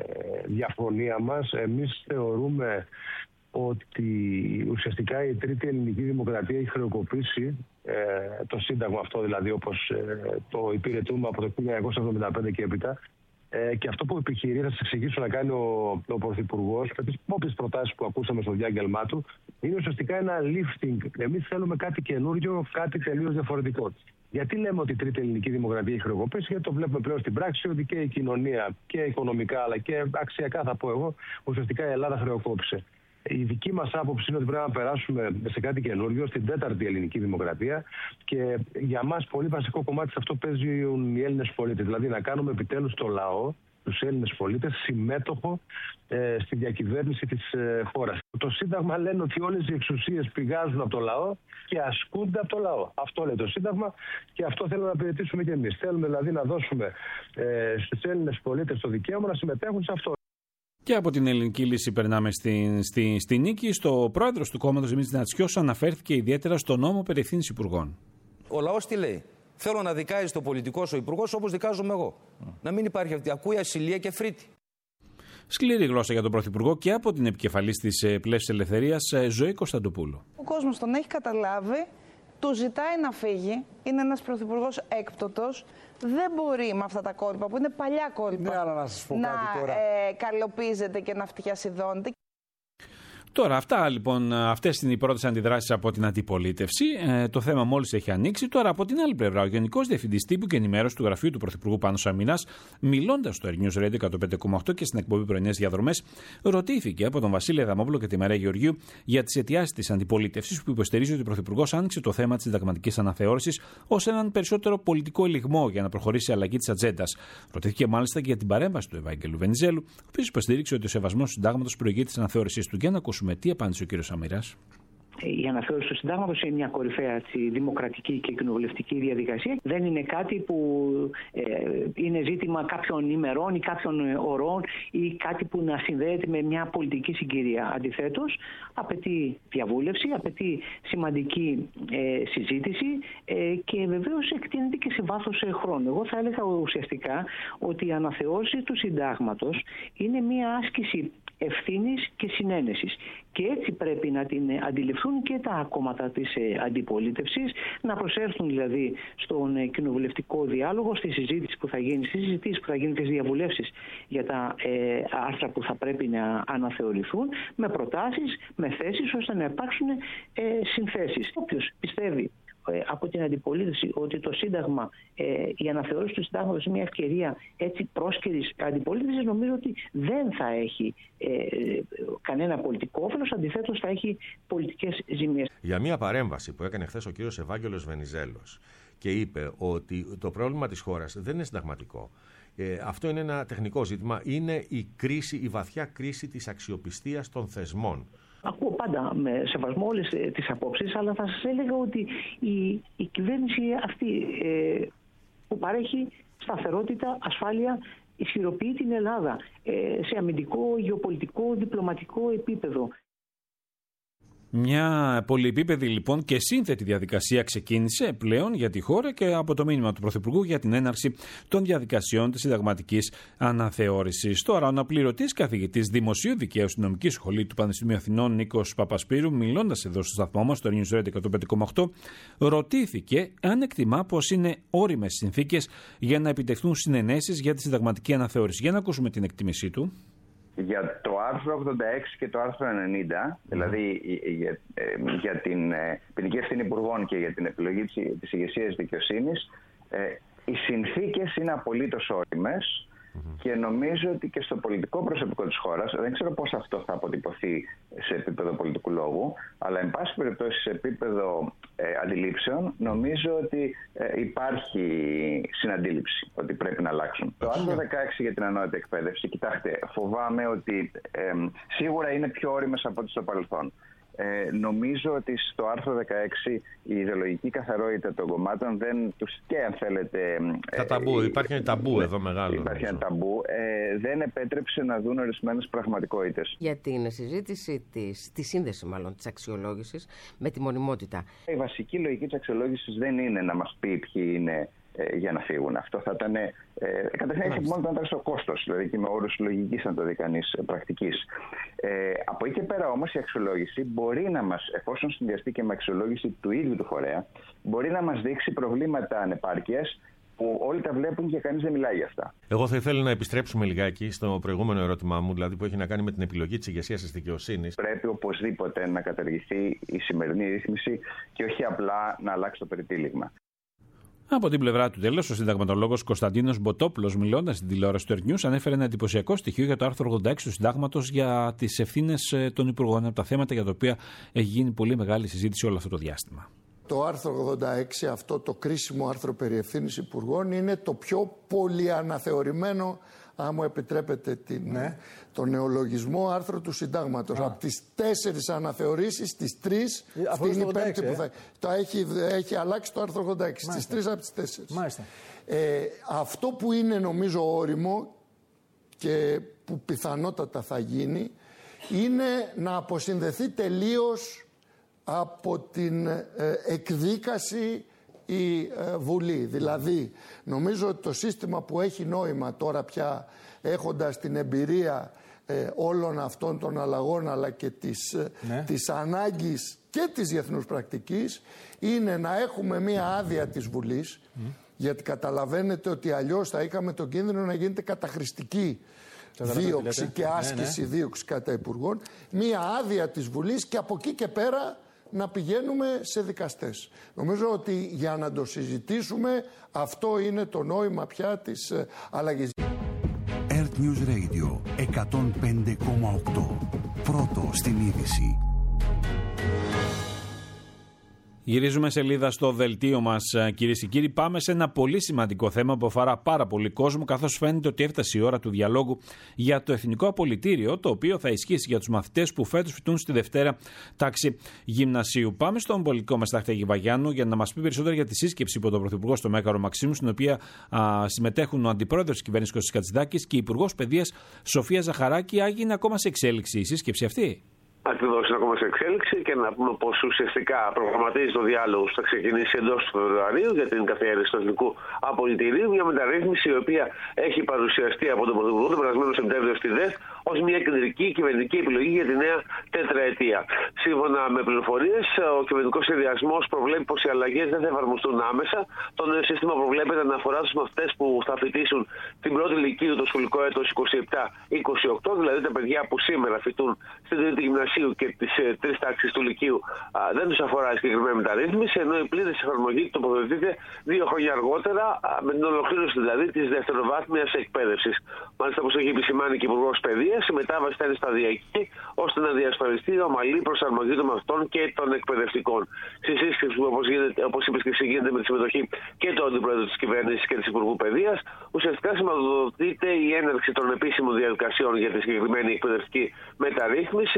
διαφωνία μας. Εμείς θεωρούμε ότι ουσιαστικά η τρίτη ελληνική δημοκρατία έχει χρεοκοπήσει ε, το σύνταγμα αυτό, δηλαδή όπως ε, το υπηρετούμε από το χίλια εννιακόσια εβδομήντα πέντε και έπειτα. Ε, και αυτό που επιχειρεί, θα σας εξηγήσω, να κάνει ο, ο Πρωθυπουργός, με τις όποιες προτάσεις που ακούσαμε στο διάγγελμά του, είναι ουσιαστικά ένα lifting. Εμείς θέλουμε κάτι καινούριο, κάτι τελείως διαφορετικό. Γιατί λέμε ότι η τρίτη ελληνική δημοκρατία έχει χρεοκοπήσει? Γιατί το βλέπουμε πλέον στην πράξη ότι και η κοινωνία και οικονομικά αλλά και αξιακά, θα πω εγώ, ουσιαστικά η Ελλάδα χρεοκόπησε. Η δική μας άποψη είναι ότι πρέπει να περάσουμε σε κάτι καινούριο, στην τέταρτη ελληνική δημοκρατία, και για μας πολύ βασικό κομμάτι σε αυτό παίζουν οι Έλληνες πολίτες. Δηλαδή να κάνουμε επιτέλους το λαό, τους Έλληνες πολίτες, συμμέτοχο ε, στη διακυβέρνηση της ε, χώρας. Το Σύνταγμα λένε ότι όλες οι εξουσίες πηγάζουν από το λαό και ασκούνται από το λαό. Αυτό λέει το Σύνταγμα και αυτό θέλουμε να υπηρετήσουμε και εμείς. Θέλουμε δηλαδή να δώσουμε ε, στους Έλληνες πολίτες το δικαίωμα να συμμετέχουν σε αυτό. Και από την ελληνική λύση περνάμε στη, στη, στη νίκη. Στο πρόεδρος του κόμματος Δημήτρης Νατσιός αναφέρθηκε ιδιαίτερα στο νόμο περί ευθύνης υπουργών. Ο λαός τι λέει? Θέλω να δικάζει το πολιτικός ο υπουργός όπως δικάζομαι εγώ. Mm. Να μην υπάρχει αυτή. Ακούει ασυλία και φρύτη. Σκληρή γλώσσα για τον Πρωθυπουργό και από την επικεφαλής της Πλεύσης Ελευθερίας, Ζωή Κωνσταντοπούλου. Ο κόσμος τον έχει καταλάβει, του ζητάει να φύγει. Είναι ένας πρωθυπουργός έκπτωτος. Δεν μπορεί με αυτά τα κόλπα που είναι παλιά κόλπα, ναι, αλλά να, σας πω να κάτι τώρα. Ε, καλοπίζεται και να φτιασιδώνεται. Τώρα, αυτά λοιπόν, αυτές είναι οι πρώτες αντιδράσεις από την αντιπολίτευση. Ε, το θέμα μόλις έχει ανοίξει. Τώρα, από την άλλη πλευρά, ο Γενικός Διευθυντής Τύπου και Ενημέρωσης του Γραφείου του Πρωθυπουργού Πάνος Αμινάς, μιλώντας στο News Radio εκατόν πέντε κόμμα οκτώ και στην εκπομπή Πρωινές Διαδρομές, ρωτήθηκε από τον Βασίλη Αδαμόπουλο και τη Μαρία Γεωργίου για τις αιτιάσεις της αντιπολίτευσης, που υποστηρίζει ότι ο Πρωθυπουργός άνοιξε το θέμα της συνταγματικής αναθεώρησης ως έναν περισσότερο πολιτικό ελιγμό για να προχωρήσει η αλλαγή της ατζέντας. Ρωτήθηκε μάλιστα και για την παρέμβαση του Ευάγγελου Βενιζέλου, ο οποίος υποστήριξε ότι ο σεβασμός του συντάγματος προηγείται της αναθεώρησης του. Για να ακούσουμε τι απάντησε ο κύριος Αμυράς. Η αναθεώρηση του συντάγματος είναι μια κορυφαία έτσι, δημοκρατική και κοινοβουλευτική διαδικασία. Δεν είναι κάτι που ε, είναι ζήτημα κάποιων ημερών ή κάποιων ωρών ή κάτι που να συνδέεται με μια πολιτική συγκυρία. Αντιθέτως, απαιτεί διαβούλευση, απαιτεί σημαντική ε, συζήτηση ε, και βεβαίως εκτείνεται και σε βάθος χρόνου. Εγώ θα έλεγα ουσιαστικά ότι η αναθεώρηση του συντάγματος είναι μια άσκηση ευθύνης και συνένεσης. Και έτσι πρέπει να την αντιληφθούν και τα κόμματα της αντιπολίτευσης, να προσέλθουν δηλαδή στον κοινοβουλευτικό διάλογο, στη συζήτηση που θα γίνει, στις συζητήσεις που θα γίνουν και στις διαβουλεύσεις για τα ε, άρθρα που θα πρέπει να αναθεωρηθούν, με προτάσεις, με θέσεις, ώστε να υπάρξουν ε, συνθέσεις. Όποιος πιστεύει από την αντιπολίτευση ότι το Σύνταγμα, ε, η αναθεώρηση του Συντάγματος είναι μια ευκαιρία έτσι πρόσκαιρης αντιπολίτευσης, νομίζω ότι δεν θα έχει ε, κανένα πολιτικό όφελος, αντιθέτως θα έχει πολιτικές ζημίες. Για μια παρέμβαση που έκανε χθες ο κύριος Ευάγγελος Βενιζέλος και είπε ότι το πρόβλημα της χώρας δεν είναι συνταγματικό. Ε, αυτό είναι ένα τεχνικό ζήτημα, είναι η κρίση, η βαθιά κρίση της αξιοπιστίας των θεσμών. Ακούω πάντα με σεβασμό όλες τις απόψεις, αλλά θα σας έλεγα ότι η, η κυβέρνηση αυτή ε, που παρέχει σταθερότητα, ασφάλεια ισχυροποιεί την Ελλάδα σε αμυντικό, γεωπολιτικό, διπλωματικό επίπεδο. Μια πολυεπίπεδη λοιπόν και σύνθετη διαδικασία ξεκίνησε πλέον για τη χώρα και από το μήνυμα του Πρωθυπουργού για την έναρξη των διαδικασιών της συνταγματικής αναθεώρησης. Τώρα, ο αναπληρωτής καθηγητής Δημοσίου Δικαίου στην Νομική Σχολή του Πανεπιστημίου Αθηνών, Νίκος Παπασπύρου, μιλώντας εδώ στο σταθμό μας, στο News Radio εκατόν πέντε κόμμα οκτώ, ρωτήθηκε αν εκτιμά πως είναι όριμες συνθήκες για να επιτευχθούν συνενέσεις για τη συνταγματική αναθεώρηση. Για να ακούσουμε την εκτίμησή του. Για το άρθρο ογδόντα έξι και το άρθρο ενενήντα, δηλαδή για, για την ποινική ευθύνη υπουργών και για την επιλογή της ηγεσίας δικαιοσύνης, οι συνθήκες είναι απολύτως όριμες mm-hmm. και νομίζω ότι και στο πολιτικό προσωπικό της χώρας, δεν ξέρω πώς αυτό θα αποτυπωθεί σε επίπεδο πολιτικού λόγου, αλλά εν πάση περιπτώσει σε επίπεδο ε, αντιλήψεων, νομίζω ότι ε, υπάρχει συναντήληψη ότι πρέπει να αλλάξουν. Το άρθρο δεκαέξι για την ανώτατη εκπαίδευση, κοιτάξτε, φοβάμαι ότι ε, σίγουρα είναι πιο όριμες από ό,τι στο παρελθόν. Ε, νομίζω ότι στο άρθρο δεκαέξι η ιδεολογική καθαρότητα των κομμάτων δεν τους, και αν θέλετε... Τα ταμπού, ε, υπάρχει ένα ταμπού ε, εδώ μεγάλο. Υπάρχει ένα ταμπού, ε, δεν επέτρεψε να δουν ορισμένες πραγματικότητες. Για την συζήτηση της, τη σύνδεση μάλλον της αξιολόγησης με τη μονιμότητα. Η βασική λογική της αξιολόγησης δεν είναι να μας πει ποιοι είναι ε, για να φύγουν. Αυτό θα ήταν. Ε, Καταρχήν έχει μόνο να ήταν στο κόστος, δηλαδή και με όρους λογικής να το δει κανείς πρακτικής. Ε, από εκεί και πέρα όμως η αξιολόγηση μπορεί να μας, εφόσον συνδυαστεί και με αξιολόγηση του ίδιου του φορέα, μπορεί να μας δείξει προβλήματα ανεπάρκειας που όλοι τα βλέπουν και κανείς δεν μιλάει για αυτά. Εγώ θα ήθελα να επιστρέψουμε λιγάκι στο προηγούμενο ερώτημά μου, δηλαδή που έχει να κάνει με την επιλογή της ηγεσίας της δικαιοσύνης. Πρέπει οπωσδήποτε να καταργηθεί η σημερινή ρύθμιση και όχι απλά να αλλάξει το περιτύλιγμα. Από την πλευρά του, τέλος, ο συνταγματολόγος Κωνσταντίνος Μποτόπουλος, μιλώντας στην τηλεόραση του Earth News, ανέφερε ένα εντυπωσιακό στοιχείο για το άρθρο ογδόντα έξι του Συντάγματος για τις ευθύνες των υπουργών, από τα θέματα για τα οποία έχει γίνει πολύ μεγάλη συζήτηση όλο αυτό το διάστημα. Το άρθρο ογδόντα έξι, αυτό το κρίσιμο άρθρο περί ευθύνης υπουργών, είναι το πιο πολυαναθεωρημένο, αν μου επιτρέπετε την, ναι. τον νεολογισμό, άρθρο του Συντάγματος. Α. Από τις τέσσερις αναθεωρήσεις, τις τρεις, ε, αυτή είναι η πέμπτη ε? που θα... Το έχει, έχει αλλάξει το άρθρο ογδόντα έξι, στις τρεις από τις τέσσερις. Μάλιστα. Ε, αυτό που είναι νομίζω όριμο και που πιθανότατα θα γίνει, είναι να αποσυνδεθεί τελείως από την ε, εκδίκαση η ε, Βουλή. Δηλαδή, νομίζω ότι το σύστημα που έχει νόημα τώρα πια, έχοντας την εμπειρία ε, όλων αυτών των αλλαγών, αλλά και της, ναι. της ανάγκης και της διεθνούς πρακτικής, είναι να έχουμε μία άδεια της Βουλής, mm. γιατί καταλαβαίνετε ότι αλλιώς θα είχαμε τον κίνδυνο να γίνεται καταχρηστική δίωξη και άσκηση ναι, ναι. δίωξη κατά υπουργών, μία άδεια της Βουλής και από εκεί και πέρα να πηγαίνουμε σε δικαστές. Νομίζω ότι για να το συζητήσουμε, αυτό είναι το νόημα πια της ε, αλλαγής. Earth News Radio εκατόν πέντε κόμμα οκτώ. Πρώτο στην είδηση. Γυρίζουμε σελίδα στο δελτίο μας, κυρίες και κύριοι. Πάμε σε ένα πολύ σημαντικό θέμα που αφορά πάρα πολύ κόσμο, καθώς φαίνεται ότι έφτασε η ώρα του διαλόγου για το Εθνικό Απολυτήριο, το οποίο θα ισχύσει για τους μαθητές που φέτος φοιτούν στη Δευτέρα τάξη γυμνασίου. Πάμε στον πολιτικό μας Στάχτη Βαγιάννου για να μας πει περισσότερα για τη σύσκεψη υπό τον Πρωθυπουργό στο Μέγαρο Μαξίμου, στην οποία α, συμμετέχουν ο Αντιπρόεδρος της κυβέρνησης Κώστας Κατσιδάκης και η Υπουργός Παιδείας Σοφία Ζαχαράκη. Έγινε ακόμα σε εξέλιξη η σύσκεψη αυτή. Ακριβώς, είναι ακόμα σε εξέλιξη και να πούμε πως ουσιαστικά προγραμματίζει το διάλογο που θα ξεκινήσει εντός του Φεβρουαρίου για την καθιέρωση του Εθνικού Απολυτηρίου. Μια μεταρρύθμιση η οποία έχει παρουσιαστεί από τον Πρωθυπουργό τον περασμένο Σεπτέμβριο στη ΔΕΘ ως μια κεντρική κυβερνητική επιλογή για τη νέα τετραετία. Σύμφωνα με πληροφορίες, ο κυβερνητικός σχεδιασμός προβλέπει πως οι αλλαγές δεν θα εφαρμοστούν άμεσα. Το νέο σύστημα προβλέπεται να αφορά τους μαθητές που θα φοιτήσουν την πρώτη λυκείου το σχολικό έτος είκοσι επτά είκοσι οκτώ, δηλαδή τα παιδιά που σήμερα φοιτούν στην τρίτη γυμνασίου και τις ε, τρεις τάξεις του λυκείου, α, δεν τους αφορά η συγκεκριμένη μεταρρύθμιση, ενώ η πλήρης εφαρμογή τοποθετείται δύο χρόνια αργότερα, α, με την ολοκλήρωση δηλαδή της δευτεροβάθμιας εκπαίδευσης. Μάλιστα, όπως έχει επισημάνει και η Υπουργός Παιδείας, η μετάβαση θα είναι σταδιακή, ώστε να διασφαλιστεί η ομαλή προσαρμογή των μαθητών και των εκπαιδευτικών. Στη σύσκεψη που, όπως, όπως είπες και εσύ, γίνεται με τη συμμετοχή και του Αντιπρόεδρου της Κυβέρνησης και της Υπουργού Παιδείας, ουσιαστικά σηματοδοτείται η έναρξη των επίσημων διαδικασιών για τη συγκεκριμένη εκπαιδευτική μεταρρύθμιση, με στόχο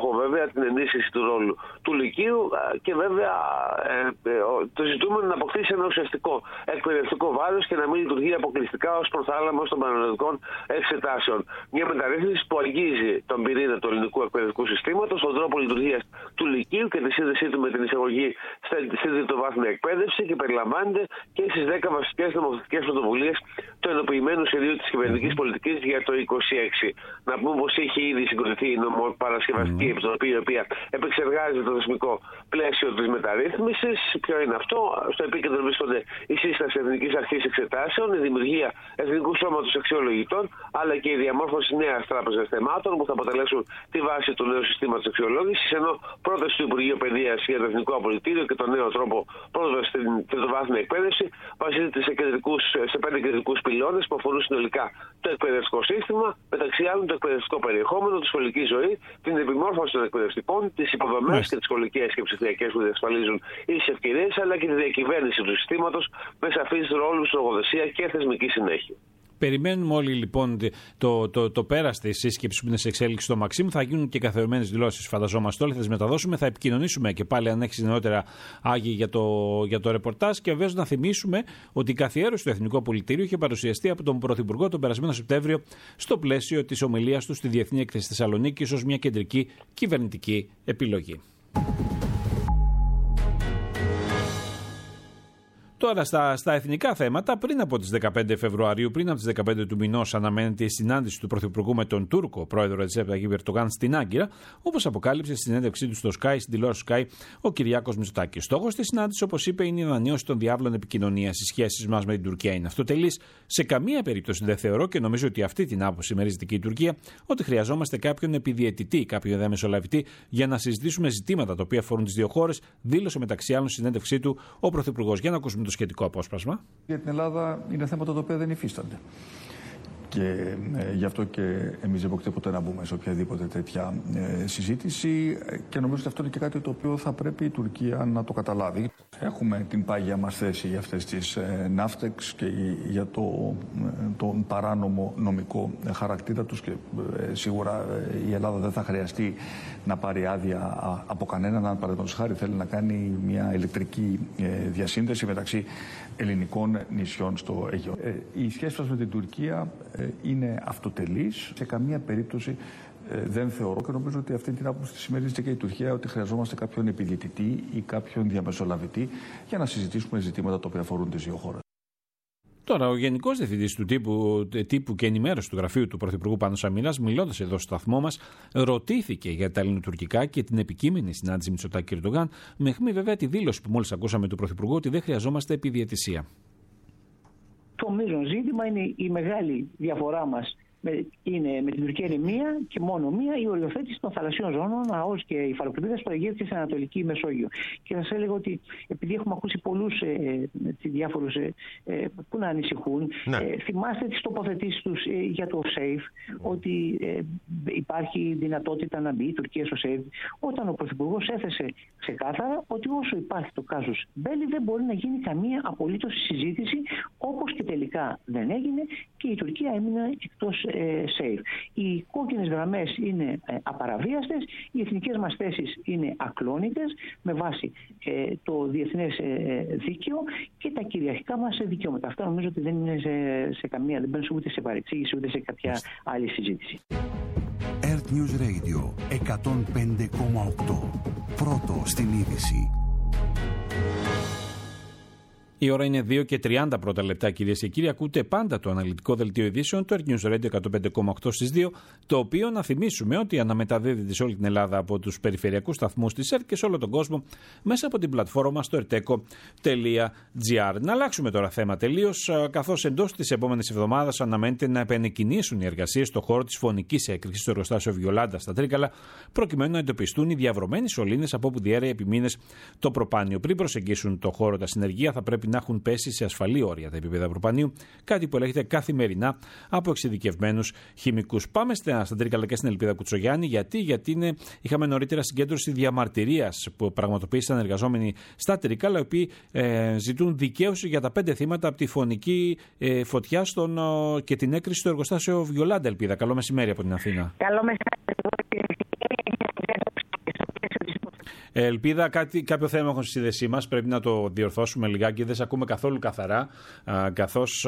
στόχο βέβαια την ενίσχυση του ρόλου του Λυκείου και βέβαια ε, ε, το ζητούμενο να αποκτήσει ένα ουσιαστικό εκπαιδευτικό βάρος και να μην λειτουργεί αποκλειστικά ως προθάλαμος των πανελλαδικών εξετάσεων. Μια μεταρρύθμιση που αγγίζει τον πυρήνα του ελληνικού εκπαιδευτικού συστήματος, τον τρόπο λειτουργίας του Λυκείου και τη σύνδεσή του με την εισαγωγή στην τριτοβάθμια εκπαίδευση και περιλαμβάνεται και στις δέκα βασικές νομοθετικές πρωτοβουλίες του ενοποιημένου σχεδίου της κυβερνητικής mm-hmm. πολιτικής για το είκοσι έξι. Να πούμε πως έχει ήδη συγκροτηθεί η νομοπαρασκευαστική mm-hmm. επιτροπή, η οποία επεξεργάζεται το θεσμικό πλαίσιο της μεταρρύθμισης. Ποιο είναι αυτό? Στο επίκεντρο βρίσκονται η σύσταση Εθνικής Αρχής Εξετάσεων, η δημιουργία Εθνικού Σώματος Αξιολογητών, αλλά και η διαμόρφωση νέας τράπεζας θεμάτων που θα αποτελέσουν τη βάση του νέου συστήματος αξιολόγησης, ενώ πρόταση του Υπουργείου Παιδείας για το Εθνικό Απολυτήριο και τον νέο τρόπο πρόσβασης στην τριτοβάθμια εκπαίδευση βασίζεται σε, κεντρικούς, σε πέντε κεντρικούς πυλώνες που αφορούν συνολικά το εκπαιδευτικό σύστημα, μεταξύ άλλων το εκπαιδευτικό περιεχόμενο, τη σχολική ζωή, την επιμόρφωση των εκπαιδευτικών, τις υποδομές και τις σχολικές και ψηφιακές που διασφαλίζουν ίσες ευκαιρίες, αλλά και τη διακυβέρνηση του συστήματος με σαφείς ρόλους, λογοδοσία και θεσμική συνέχεια. Περιμένουμε όλοι λοιπόν το, το, το πέρας της σύσκεψης που είναι σε εξέλιξη στο Μαξίμου. Θα γίνουν και καθιερωμένες δηλώσεις, φανταζόμαστε όλοι. Θα τις μεταδώσουμε. Θα επικοινωνήσουμε και πάλι, αν έχει νεότερα, Άγιοι, για το, για το ρεπορτάζ. Και βεβαίως να θυμίσουμε ότι η καθιέρωση του Εθνικού Απολυτήριου είχε παρουσιαστεί από τον Πρωθυπουργό τον περασμένο Σεπτέμβριο στο πλαίσιο της ομιλίας του στη Διεθνή Έκθεση Θεσσαλονίκης ως μια κεντρική κυβερνητική επιλογή. Τώρα στα, στα εθνικά θέματα, πριν από τις δεκαπέντε Φεβρουαρίου, πριν από τις δεκαπέντε του μηνός, αναμένεται η συνάντηση του Πρωθυπουργού με τον Τούρκο πρόεδρο Ρετζέπ Ταγιπ Ερντογάν στην Άγκυρα, όπως αποκάλυψε στη συνέντευξή του στο Sky, στην τηλεόραση Sky, ο Κυριάκος Μητσοτάκης. Στόχος της συνάντησης, όπως είπε, είναι η ανανέωση των διάβλων επικοινωνίας. Οι σχέσεις μας με την Τουρκία είναι αυτοτελείς. Σε καμία περίπτωση δεν θεωρώ, και νομίζω ότι αυτή την άποψη μερίζεται και η Τουρκία, ότι χρειαζόμαστε κάποιον επιδιαιτητή, κάποιον διαμεσολαβητή για να συζητήσουμε ζητήματα τα οποία αφορούν τις δύο χώρες, δήλωσε μεταξύ άλλων στη συνέντευξή του ο Πρωθυπουργός. Για να ακούσουμε το σχετικό απόσπασμα. Για την Ελλάδα είναι θέματα τα οποία δεν υφίστανται. Και ε, γι' αυτό και εμείς δεν πρόκειται ποτέ να μπούμε σε οποιαδήποτε τέτοια ε, συζήτηση και νομίζω ότι αυτό είναι και κάτι το οποίο θα πρέπει η Τουρκία να το καταλάβει. Έχουμε την πάγια μας θέση για αυτές τις ε, ναύτεξ και για το, ε, τον παράνομο νομικό χαρακτήρα τους και ε, σίγουρα ε, η Ελλάδα δεν θα χρειαστεί να πάρει άδεια από κανέναν. Αν παραδείγματος χάρη θέλει να κάνει μια ηλεκτρική ε, διασύνδεση μεταξύ ελληνικών νησιών στο Αιγαίο. Ε, η σχέση μας με την Τουρκία ε, είναι αυτοτελής. Σε καμία περίπτωση ε, δεν θεωρώ και νομίζω ότι αυτή την άποψη τη συμμερίζεται και η Τουρκία, ότι χρειαζόμαστε κάποιον επιδιαιτητή ή κάποιον διαμεσολαβητή για να συζητήσουμε ζητήματα τα οποία αφορούν τις δύο χώρες. Τώρα, ο Γενικός Διευθυντής του τύπου, τύπου και ενημέρωση του γραφείου του Πρωθυπουργού Πάνος Σαμίλας, μιλώντας εδώ στο σταθμό μας, ρωτήθηκε για τα ελληνοτουρκικά και την επικείμενη συνάντηση Μητσοτάκη και Ερντογάν, με αιχμή βέβαια τη δήλωση που μόλις ακούσαμε του Πρωθυπουργού ότι δεν χρειαζόμαστε επιδιαιτησία. Το μείζον ζήτημα είναι η μεγάλη διαφορά μας. Είναι με την Τουρκία είναι μία και μόνο μία η οριοθέτηση των θαλασσίων ζώνων, ΑΟΣ και η υφαλοκρηπίδα που εγείρεται στην Ανατολική Μεσόγειο. Και θα σας έλεγα ότι επειδή έχουμε ακούσει πολλούς ε, διάφορους ε, ε, που να ανησυχούν, ναι. ε, θυμάστε τις τοποθετήσεις τους ε, για το ΣΕΙΦ, ότι ε, υπάρχει δυνατότητα να μπει η Τουρκία στο ΣΕΙΦ, όταν ο Πρωθυπουργός έθεσε ξεκάθαρα ότι όσο υπάρχει το κάζους Μπέλη δεν μπορεί να γίνει καμία απολύτως συζήτηση, όπως και τελικά δεν έγινε και η Τουρκία έμεινε εκτός safe. Οι κόκκινες γραμμές είναι ε, απαραβίαστες, οι εθνικές μας θέσεις είναι ακλόνητες με βάση ε, το διεθνές ε, δίκαιο και τα κυριαρχικά μας δικαιώματα. Αυτά νομίζω ότι δεν είναι σε, σε καμία, δεν μπαίνουν ούτε σε παρεξήγηση ούτε σε κάποια άλλη συζήτηση. Earth News Radio εκατόν πέντε κόμμα οκτώ. Πρώτο στην είδηση. Η ώρα είναι δύο και τριάντα πρώτα λεπτά, κυρίες και κύριοι. Ακούτε πάντα το αναλυτικό δελτίο ειδήσεων, το Earth News Radio εκατόν πέντε κόμμα οκτώ στις δύο, το οποίο να θυμίσουμε ότι αναμεταδίδεται σε όλη την Ελλάδα από τους περιφερειακούς σταθμούς της ΕΡΤ και σε όλο τον κόσμο μέσα από την πλατφόρμα στο ερτέκο τελεία τζι άρ. Να αλλάξουμε τώρα θέμα τελείως, καθώς εντός της επόμενης εβδομάδας αναμένεται να επανεκκινήσουν οι εργασίες στον χώρο της φωνικής έκρηξης στο εργοστάσιο Βιολάντα στα Τρίκαλα, προκειμένου να εντοπιστούν οι διαβρωμένοι σωλήνες από όπου διέρεε επί μήνες το προπάνιο. Πριν προσεγγίσουν το χώρο τα συνεργεία, θα πρέπει να έχουν πέσει σε ασφαλή όρια τα επίπεδα προπανίου, κάτι που ελέγχεται καθημερινά από εξειδικευμένους χημικούς. Πάμε στα, στα Τρίκαλα και στην Ελπίδα Κουτσογιάννη, γιατί, γιατί είναι, είχαμε νωρίτερα συγκέντρωση διαμαρτυρίας που πραγματοποίησαν εργαζόμενοι στα Τρίκαλα, οι οποίοι ε, ζητούν δικαίωση για τα πέντε θύματα από τη φωνική ε, φωτιά στον, ο, και την έκρηξη στο εργοστάσιο Βιολάντα. Ελπίδα, καλό μεσημέρι από την Αθήνα. Καλό μεσημέρι. Ελπίδα, κάτι, κάποιο θέμα έχουμε στη σύνδεσή μας. Πρέπει να το διορθώσουμε λιγάκι. Δεν σε ακούμε καθόλου καθαρά, καθώς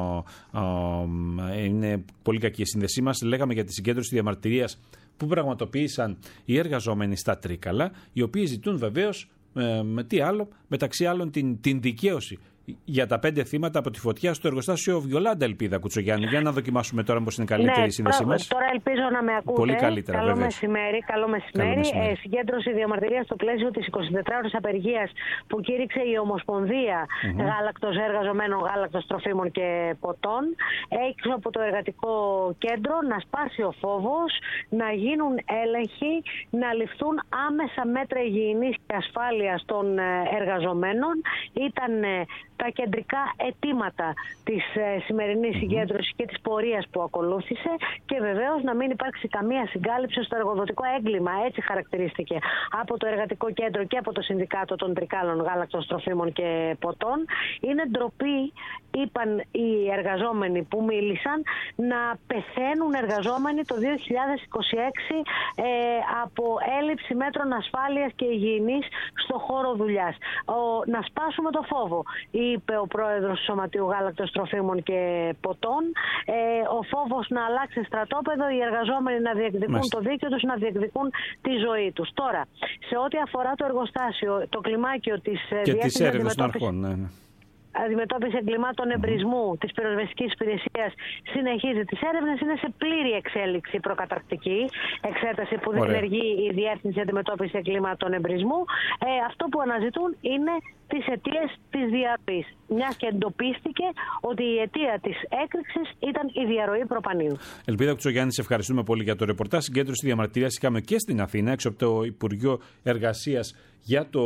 είναι πολύ κακή η σύνδεσή μας. Λέγαμε για τη συγκέντρωση διαμαρτυρίας που πραγματοποίησαν οι εργαζόμενοι στα Τρίκαλα, οι οποίοι ζητούν βεβαίως, ε, με τι άλλο, μεταξύ άλλων την, την δικαίωση για τα πέντε θύματα από τη φωτιά στο εργοστάσιο Βιολάντα, Ελπίδα Κουτσογιάννη. Για να δοκιμάσουμε τώρα πώς είναι καλύτερη ναι, η σύνδεσή μας. Τώρα ελπίζω να με ακούτε. Πολύ καλύτερα, καλό βέβαια. Μεσημέρι, καλό μεσημέρι. Καλό μεσημέρι. Ε, συγκέντρωση διαμαρτυρίας στο πλαίσιο της εικοσιτετράωρης απεργίας που κήρυξε η Ομοσπονδία mm-hmm. Γάλακτος Εργαζομένων Γάλακτος Τροφίμων και Ποτών. Έξω από το εργατικό κέντρο να σπάσει ο φόβος, να γίνουν έλεγχοι, να ληφθούν άμεσα μέτρα υγιεινής και ασφάλειας των εργαζομένων. Ήταν τα κεντρικά αιτήματα της ε, σημερινής συγκέντρωσης και της πορείας που ακολούθησε, και βεβαίως να μην υπάρξει καμία συγκάλυψη στο εργοδοτικό έγκλημα. Έτσι χαρακτηρίστηκε από το Εργατικό Κέντρο και από το Συνδικάτο των Τρικάλων Γάλακτος Τροφίμων και Ποτών. Είναι ντροπή, είπαν οι εργαζόμενοι που μίλησαν, να πεθαίνουν εργαζόμενοι το δύο χιλιάδες είκοσι έξι ε, από έλλειψη μέτρων ασφάλειας και υγιεινής στο χώρο δουλειάς. Ο, να σπάσουμε το φόβο, είπε ο πρόεδρος του Σωματείου Γάλακτος Τροφίμων και Ποτών. Ε, ο φόβος να αλλάξει στρατόπεδο, οι εργαζόμενοι να διεκδικούν Μάλιστα. το δίκαιο τους, να διεκδικούν τη ζωή τους. Τώρα, σε ό,τι αφορά το εργοστάσιο, το κλιμάκιο της διεύθυνσης αντιμετώπισης ναι, ναι. αντιμετώπιση εγκλημάτων εμπρισμού mm-hmm. της πυροσβεστικής υπηρεσίας συνεχίζει τις έρευνες. Είναι σε πλήρη εξέλιξη προκαταρκτική εξέταση που διενεργεί η Διεύθυνση Αντιμετώπισης Εγκλημάτων Εμπρισμού. Ε, αυτό που αναζητούν είναι τις αιτίες της διαρροής, μιας και εντοπίστηκε ότι η αιτία της έκρηξης ήταν η διαρροή προπανίου. Ελπίδα Κουτσογιάννη, σε ευχαριστούμε πολύ για το ρεπορτάζ. Συγκέντρωση διαμαρτυρίας είχαμε και στην Αθήνα, έξω από το Υπουργείο Εργασίας, για το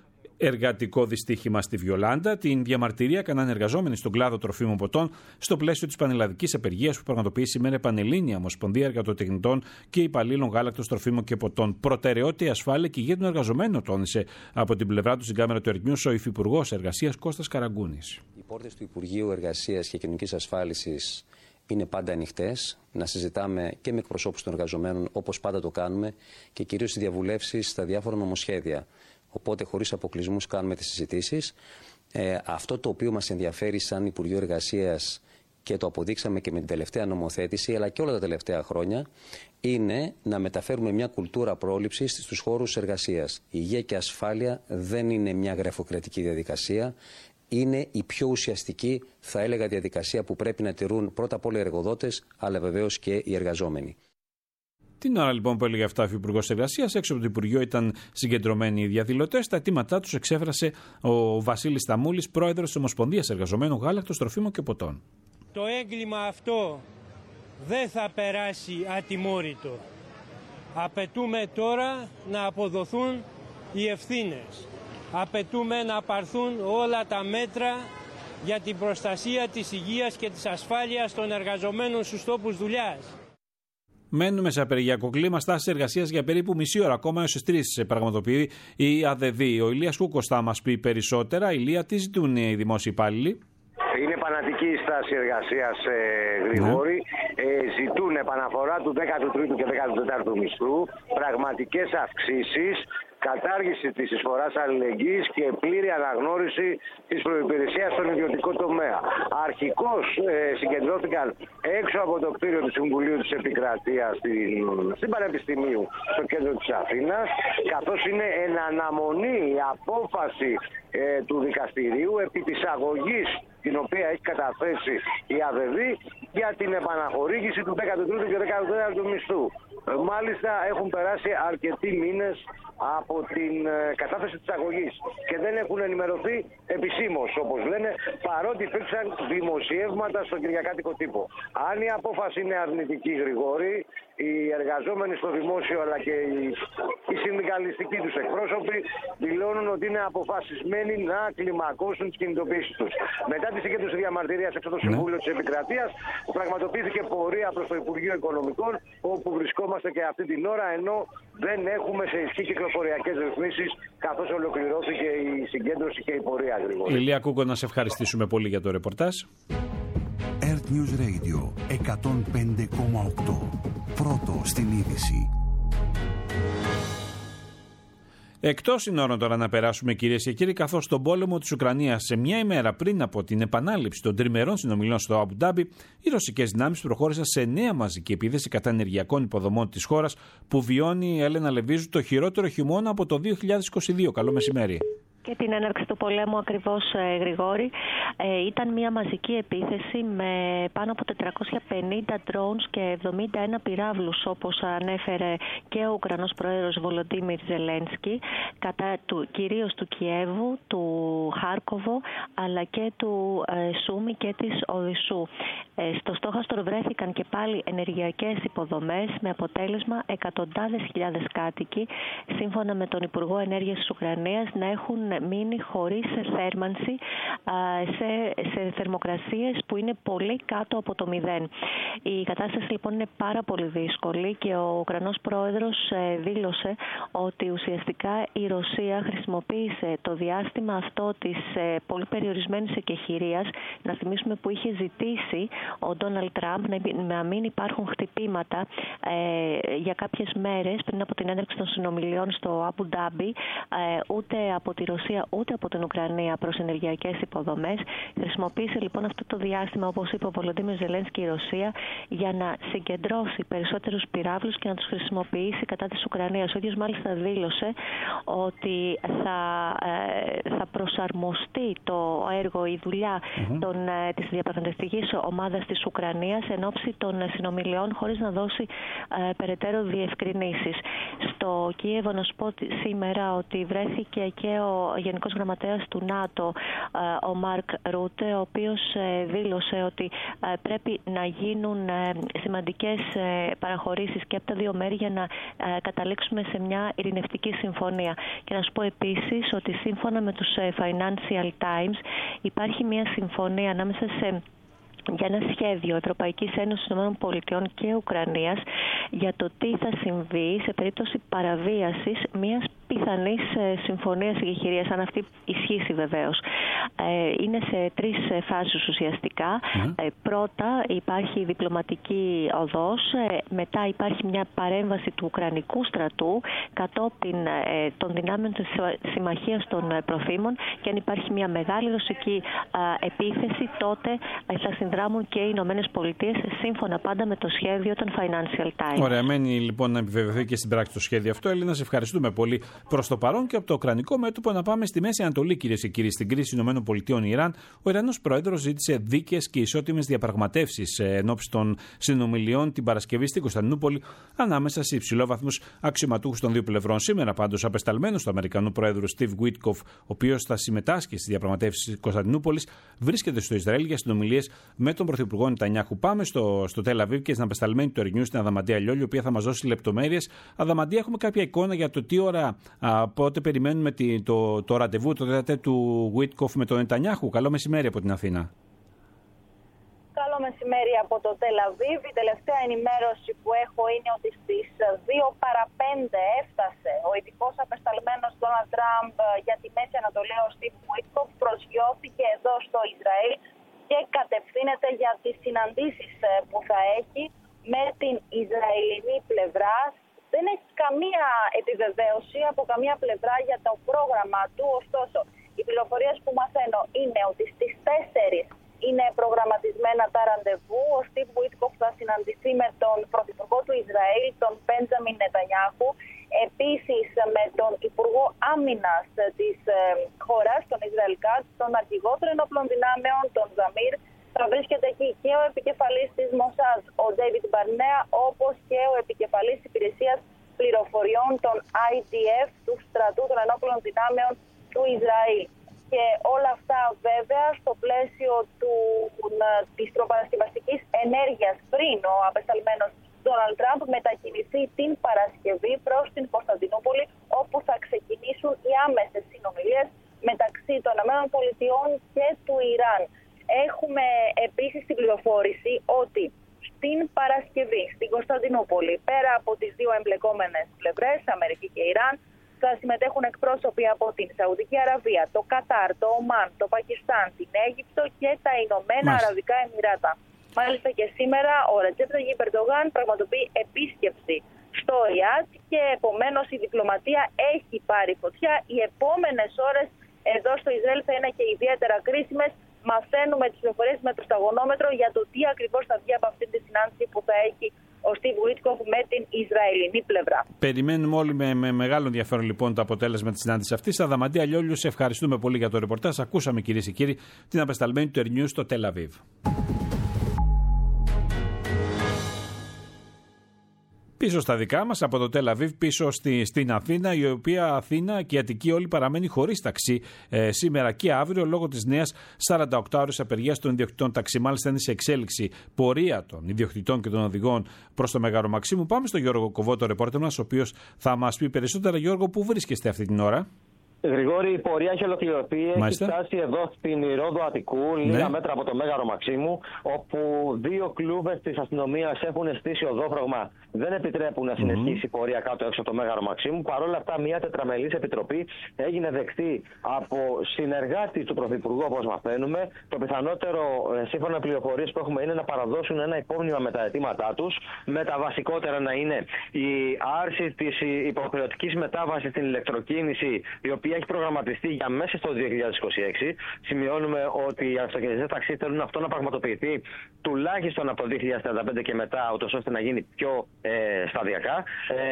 εργατικό δυστύχημα στη Βιολάντα. Την διαμαρτυρία έκαναν εργαζόμενοι στον κλάδο τροφίμων ποτών στο πλαίσιο της πανελλαδικής απεργίας που πραγματοποιεί σήμερα η Πανελλήνια Ομοσπονδία Εργατοτεχνητών και Υπαλλήλων Γάλακτος Τροφίμων και Ποτών. Προτεραιότητα η ασφάλεια και υγεία των εργαζομένων, τόνισε από την πλευρά του στην κάμερα του Earth News ο Υφυπουργός Εργασίας Κώστας Καραγκούνης. Οι πόρτες του Υπουργείου Εργασίας και Κοινωνικής Ασφάλισης είναι πάντα ανοιχτές, να συζητάμε και με εκπροσώπους των εργαζομένων όπως πάντα το κάνουμε, και κυρίως στις διαβουλεύσεις στα διάφορα νομοσχέδια. Οπότε, χωρίς αποκλεισμούς, κάνουμε τις συζητήσεις. Ε, αυτό το οποίο μας ενδιαφέρει σαν Υπουργείο Εργασίας, και το αποδείξαμε και με την τελευταία νομοθέτηση, αλλά και όλα τα τελευταία χρόνια, είναι να μεταφέρουμε μια κουλτούρα πρόληψης στους χώρους εργασίας. Η υγεία και ασφάλεια δεν είναι μια γραφειοκρατική διαδικασία. Είναι η πιο ουσιαστική, θα έλεγα, διαδικασία που πρέπει να τηρούν πρώτα απ' όλα οι εργοδότες, αλλά βεβαίως και οι εργαζόμενοι. Την ώρα λοιπόν που έλεγε αυτά ο Υπουργός Εργασίας, έξω από το Υπουργείο ήταν συγκεντρωμένοι οι διαδηλωτές. Τα αιτήματά τους εξέφρασε ο Βασίλης Σταμούλης, πρόεδρος της Ομοσπονδίας Εργαζομένων Γάλακτος Τροφίμων και Ποτών. Το έγκλημα αυτό δεν θα περάσει ατιμόρυτο. Απαιτούμε τώρα να αποδοθούν οι ευθύνες. Απαιτούμε να πάρθουν όλα τα μέτρα για την προστασία της υγείας και της ασφάλειας των εργαζομένων στους τόπους δουλειάς. Μένουμε σε απεργιακό κλίμα, στάση εργασίας για περίπου μισή ώρα ακόμα, έως τις τρεις πραγματοποιεί η ΑΔΕΔ. Ο Ηλίας Κούκος θα μας πει περισσότερα. Ηλία, τι ζητούν οι δημόσιοι υπάλληλοι? Είναι φανατική η στάση εργασίας, ε, Γρηγόρη. Ναι. Ε, ζητούν επαναφορά του δέκατου τρίτου και δέκατου τετάρτου μισθού, πραγματικές αυξήσεις, κατάργηση της εισφοράς αλληλεγγύης και πλήρη αναγνώριση της προϋπηρεσίας στον ιδιωτικό τομέα. Αρχικώς ε, συγκεντρώθηκαν έξω από το κτίριο του Συμβουλίου της Επικρατείας στην, στην Πανεπιστημίου, στο κέντρο της Αθήνας, καθώς είναι εν αναμονή η απόφαση ε, του δικαστηρίου επί της αγωγής την οποία έχει καταθέσει η ΑΔΕΔ για την επαναχορήγηση του δέκατου τρίτου και δέκατου τέταρτου μισθού. Μάλιστα έχουν περάσει αρκετοί μήνες από την κατάθεση της αγωγής και δεν έχουν ενημερωθεί επισήμως, όπως λένε, παρότι υπήρξαν δημοσιεύματα στον κυριακάτικο τύπο. Αν η απόφαση είναι αρνητική, Γρηγόρη, οι εργαζόμενοι στο δημόσιο αλλά και οι, οι συνδικαλιστικοί τους εκπρόσωποι δηλώνουν ότι είναι αποφασισμένοι να κλιμακώσουν τις κινητοποιήσεις τους. Μετά τη συγκέντρωση διαμαρτυρίας έξω από το Συμβούλιο της Επικρατείας, πραγματοποιήθηκε πορεία προς το Υπουργείο Οικονομικών, όπου βρισκόμαστε και αυτή την ώρα, ενώ δεν έχουμε σε ισχύ κυκλοφοριακές ρυθμίσεις, καθώς ολοκληρώθηκε η συγκέντρωση και η πορεία, Γρηγόρη. Ηλία Κούκο, να σε ευχαριστήσουμε πολύ για το ρεπορτάζ. Earth News Radio εκατόν πέντε κόμμα οκτώ. Πρώτο στην είδηση. Εκτός συνόρων τώρα να περάσουμε, κυρίες και κύριοι, καθώς στον πόλεμο της Ουκρανίας, σε μια ημέρα πριν από την επανάληψη των τριμερών συνομιλιών στο Αμπου Ντάμπι, οι ρωσικές δυνάμεις προχώρησαν σε νέα μαζική επίθεση κατά ενεργειακών υποδομών της χώρας, που βιώνει η Έλενα Λεβίζου το χειρότερο χειμώνα από το δύο χιλιάδες είκοσι δύο. Καλό μεσημέρι. Και την έναρξη του πολέμου ακριβώς, ε, Γρηγόρη, ε, ήταν μια μαζική επίθεση με πάνω από τετρακόσια πενήντα drones και εβδομήντα ένα πυράβλους, όπως ανέφερε και ο Ουκρανός πρόεδρος Βολοντίμιρ Ζελένσκι, κατά του, κυρίως του Κιέβου, του Χάρκοβο, αλλά και του ε, Σούμι και της Οδυσσού. Ε, στο στόχαστρο βρέθηκαν και πάλι ενεργειακές υποδομές, με αποτέλεσμα εκατοντάδες χιλιάδες κάτοικοι, σύμφωνα με τον Υπουργό Ενέργειας της Ουκρανίας, να έχουν μείνει χωρίς θέρμανση σε, σε θερμοκρασίες που είναι πολύ κάτω από το μηδέν. Η κατάσταση λοιπόν είναι πάρα πολύ δύσκολη και ο Ουκρανός πρόεδρος δήλωσε ότι ουσιαστικά η Ρωσία χρησιμοποίησε το διάστημα αυτό της πολύ περιορισμένης εκεχηρίας, να θυμίσουμε που είχε ζητήσει ο Ντόναλντ Τραμπ να μην υπάρχουν χτυπήματα ε, για κάποιες μέρες πριν από την έναρξη των συνομιλιών στο Αμπου Ντάμπι, ε, ούτε από τη Ρωσία ούτε από την Ουκρανία προς ενεργειακές υποδομές. Χρησιμοποίησε λοιπόν αυτό το διάστημα, όπως είπε ο Βολοντίμιρ Ζελένσκι, η Ρωσία για να συγκεντρώσει περισσότερους πυράβλους και να τους χρησιμοποιήσει κατά της Ουκρανίας. Ο ίδιος μάλιστα δήλωσε ότι θα, ε, θα προσαρμοστεί το έργο, η δουλειά mm-hmm. των, ε, της διαπραγματευτικής ομάδας της Ουκρανίας εν ώψη των συνομιλιών, χωρίς να δώσει ε, περαιτέρω διευκρινήσεις. Στο Κίεβο να σου πω σήμερα ότι βρέθηκε και ο ο Γενικός Γραμματέας του ΝΑΤΟ, ο Μάρκ Ρούτε, ο οποίος δήλωσε ότι πρέπει να γίνουν σημαντικές παραχωρήσεις και από τα δύο μέρη για να καταλήξουμε σε μια ειρηνευτική συμφωνία. Και να σου πω επίσης ότι σύμφωνα με τους Financial Times υπάρχει μια συμφωνία ανάμεσα σε για ένα σχέδιο Ευρωπαϊκής Ένωσης ΗΠΑ και Ουκρανίας για το τι θα συμβεί σε περίπτωση παραβίασης μιας πιθανής συμφωνίας εκεχηρίας, αν αυτή ισχύσει βεβαίως. Είναι σε τρεις φάσεις ουσιαστικά. Mm. Πρώτα υπάρχει διπλωματική οδός, μετά υπάρχει μια παρέμβαση του Ουκρανικού στρατού κατόπιν των δυνάμεων της Συμμαχίας των Προφήμων, και αν υπάρχει μια μεγάλη ρωσική επίθεση, τότε θα συνδράμουν και οι Ηνωμένες Πολιτείες, σύμφωνα πάντα με το σχέδιο των Financial Times. Ωραία, μένει λοιπόν να επιβεβαιωθεί και στην πράξη το σχέδιο αυτό. Έλληνα, σε ευχαριστούμε πολύ προς το παρόν. Και από το ουκρανικό μέτωπο να πάμε στη Μέση Ανατολή, κυρίες και κύριοι. Στην κρίση ΗΠΑ-Ιράν, ο Ιρανός πρόεδρος ζήτησε δίκαιες και ισότιμες διαπραγματεύσεις εν ώψη των συνομιλιών την Παρασκευή στην Κωνσταντινούπολη ανάμεσα σε υψηλόβαθμους αξιωματούχους των δύο πλευρών. Σήμερα, πάντως, απεσταλμένος του Αμερικανού πρόεδρου Στιβ Γουίτκοφ, ο οποίος θα συμμετάσχει στις διαπραγματεύσεις της Κωνσταντινούπολης, βρίσκεται στο Ισραήλ για συνομιλίες με τον Πρωθυπουργό Νετανιάχου. Πάμε στο, στο Τελ Αβίβ και στην απεσταλμένη του Ερνιού, στην Αδαμαντία Λιόλη, η οποία θα μας δώσει λεπτομέρειες. Αδαμαντία, έχουμε κάποια εικόνα για το τι ώρα, α, πότε περιμένουμε τη, το, το ραντεβού, το τέταρτο του Γουίτκοφ με τον Νετανιάχου. Καλό μεσημέρι από την Αθήνα. Καλό μεσημέρι από το Τελ Αβίβ. Η τελευταία ενημέρωση που έχω είναι ότι στις δύο παρά πέντε έφτασε ο ειδικός απεσταλμένος Ντόναλντ Τραμπ για τη Μέση Ανατολή, ο Στιβ Γουίτκοφ, προσγειώθηκε εδώ στο Ισραήλ και κατευθύνεται για τις συναντήσεις που θα έχει με την Ισραηλινή πλευρά. Δεν έχει καμία επιβεβαίωση από καμία πλευρά για το πρόγραμμα του, ωστόσο οι πληροφορίες που μαθαίνω είναι ότι στις τέσσερις είναι προγραμματισμένα τα ραντεβού. Ο Στιβ Γουίτκοφ θα συναντηθεί με τον Πρωθυπουργό του Ισραήλ, τον Μπέντζαμιν Νετανιάχου, επίσης με τον Υπουργό Άμυνας της χώρας, τον Ισραήλ Κάτς, τον αρχηγό των ενόπλων δυνάμεων, τον Ζαμίρ. Θα βρίσκεται εκεί και ο επικεφαλής της Μοσάζ, ο Ντέιβιντ Μπαρνέα, όπως και ο επικεφαλής υπηρεσίας πληροφοριών των άι ντι εφ, του στρατού των ενόπλων δυνάμεων του Ισραήλ. Και όλα αυτά βέβαια στο πλαίσιο του, της προπαρασκευαστικής ενέργειας, πριν ο απεσταλμένος Ντόναλντ Τραμπ μετακινηθεί την Παρασκευή προς την Κωνσταντινούπολη, όπου θα ξεκινήσουν οι άμεσες συνομιλίες μεταξύ των ΗΠΑ και του Ιράν. Έχουμε επίσης την πληροφόρηση ότι στην Παρασκευή, στην Κωνσταντινούπολη, πέρα από τις δύο εμπλεκόμενες πλευρές, Αμερική και Ιράν, θα συμμετέχουν εκπρόσωποι από την Σαουδική Αραβία, το Κατάρ, το Ομάν, το Πακιστάν, την Αίγυπτο και τα Ηνωμένα Αραβικά Εμιράτα. Μάλιστα και σήμερα ο Ρετζέπ Ταγιπ Ερντογάν πραγματοποιεί επίσκεψη στο Ριάντ και επομένως η διπλωματία έχει πάρει φωτιά. Οι επόμενες ώρες εδώ στο Ισραήλ θα είναι και ιδιαίτερα κρίσιμες. Μαθαίνουμε τις πληροφορίες με το σταγονόμετρο για το τι ακριβώς θα βγει από αυτή τη συνάντηση που θα έχει ο Στίβ Γουίτκοφ με την Ισραηλινή πλευρά. Περιμένουμε όλοι με, με μεγάλο ενδιαφέρον λοιπόν το αποτέλεσμα της συνάντησης αυτής. Αδαμαντία Λιόλιου, σε ευχαριστούμε πολύ για το ρεπορτάζ. Ακούσαμε, κυρίες και κύριοι, την απεσταλμένη του Air News στο Τελ Αβίβ. Πίσω στα δικά μας, από το Τελ Αβίβ, πίσω στη, στην Αθήνα, η οποία Αθήνα και η Αττική όλη παραμένει χωρίς ταξί ε, σήμερα και αύριο λόγω της νέας σαράντα οκτώ ώρες απεργίας των ιδιοκτητών ταξί. Μάλιστα είναι σε εξέλιξη πορεία των ιδιοκτητών και των οδηγών προς το Μέγαρο Μαξίμου. Πάμε στον Γιώργο Κοβό, το ρεπόρτερ μας, ο οποίος θα μας πει περισσότερα. Γιώργο, πού βρίσκεστε αυτή την ώρα? Γρηγόρη, η πορεία έχει ολοκληρωθεί. Μάλιστα. Έχει φτάσει εδώ στην Ρόδο Αττικού, λίγα ναι. μέτρα από το Μέγαρο Μαξίμου, όπου δύο κλούβες της αστυνομίας έχουν στήσει οδόφραγμα. Δεν επιτρέπουν να συνεχίσει mm-hmm. η πορεία κάτω έξω από το Μέγαρο Μαξίμου. Παρ' όλα αυτά, μια τετραμελής επιτροπή έγινε δεκτή από συνεργάτη του Πρωθυπουργού, όπως μαθαίνουμε. Το πιθανότερο, σύμφωνα με πληροφορίες που έχουμε, είναι να παραδώσουν ένα υπόμνημα με τα αιτήματά τους. Με τα βασικότερα να είναι η άρση της υποχρεωτικής μετάβασης στην ηλεκτροκίνηση, η οποία έχει προγραμματιστεί για μέσα στο δύο χιλιάδες είκοσι έξι. Σημειώνουμε ότι οι αυτοκινητές ταξί θέλουν αυτό να πραγματοποιηθεί τουλάχιστον από το δύο χιλιάδες τριάντα πέντε και μετά, ούτως ώστε να γίνει πιο ε, σταδιακά.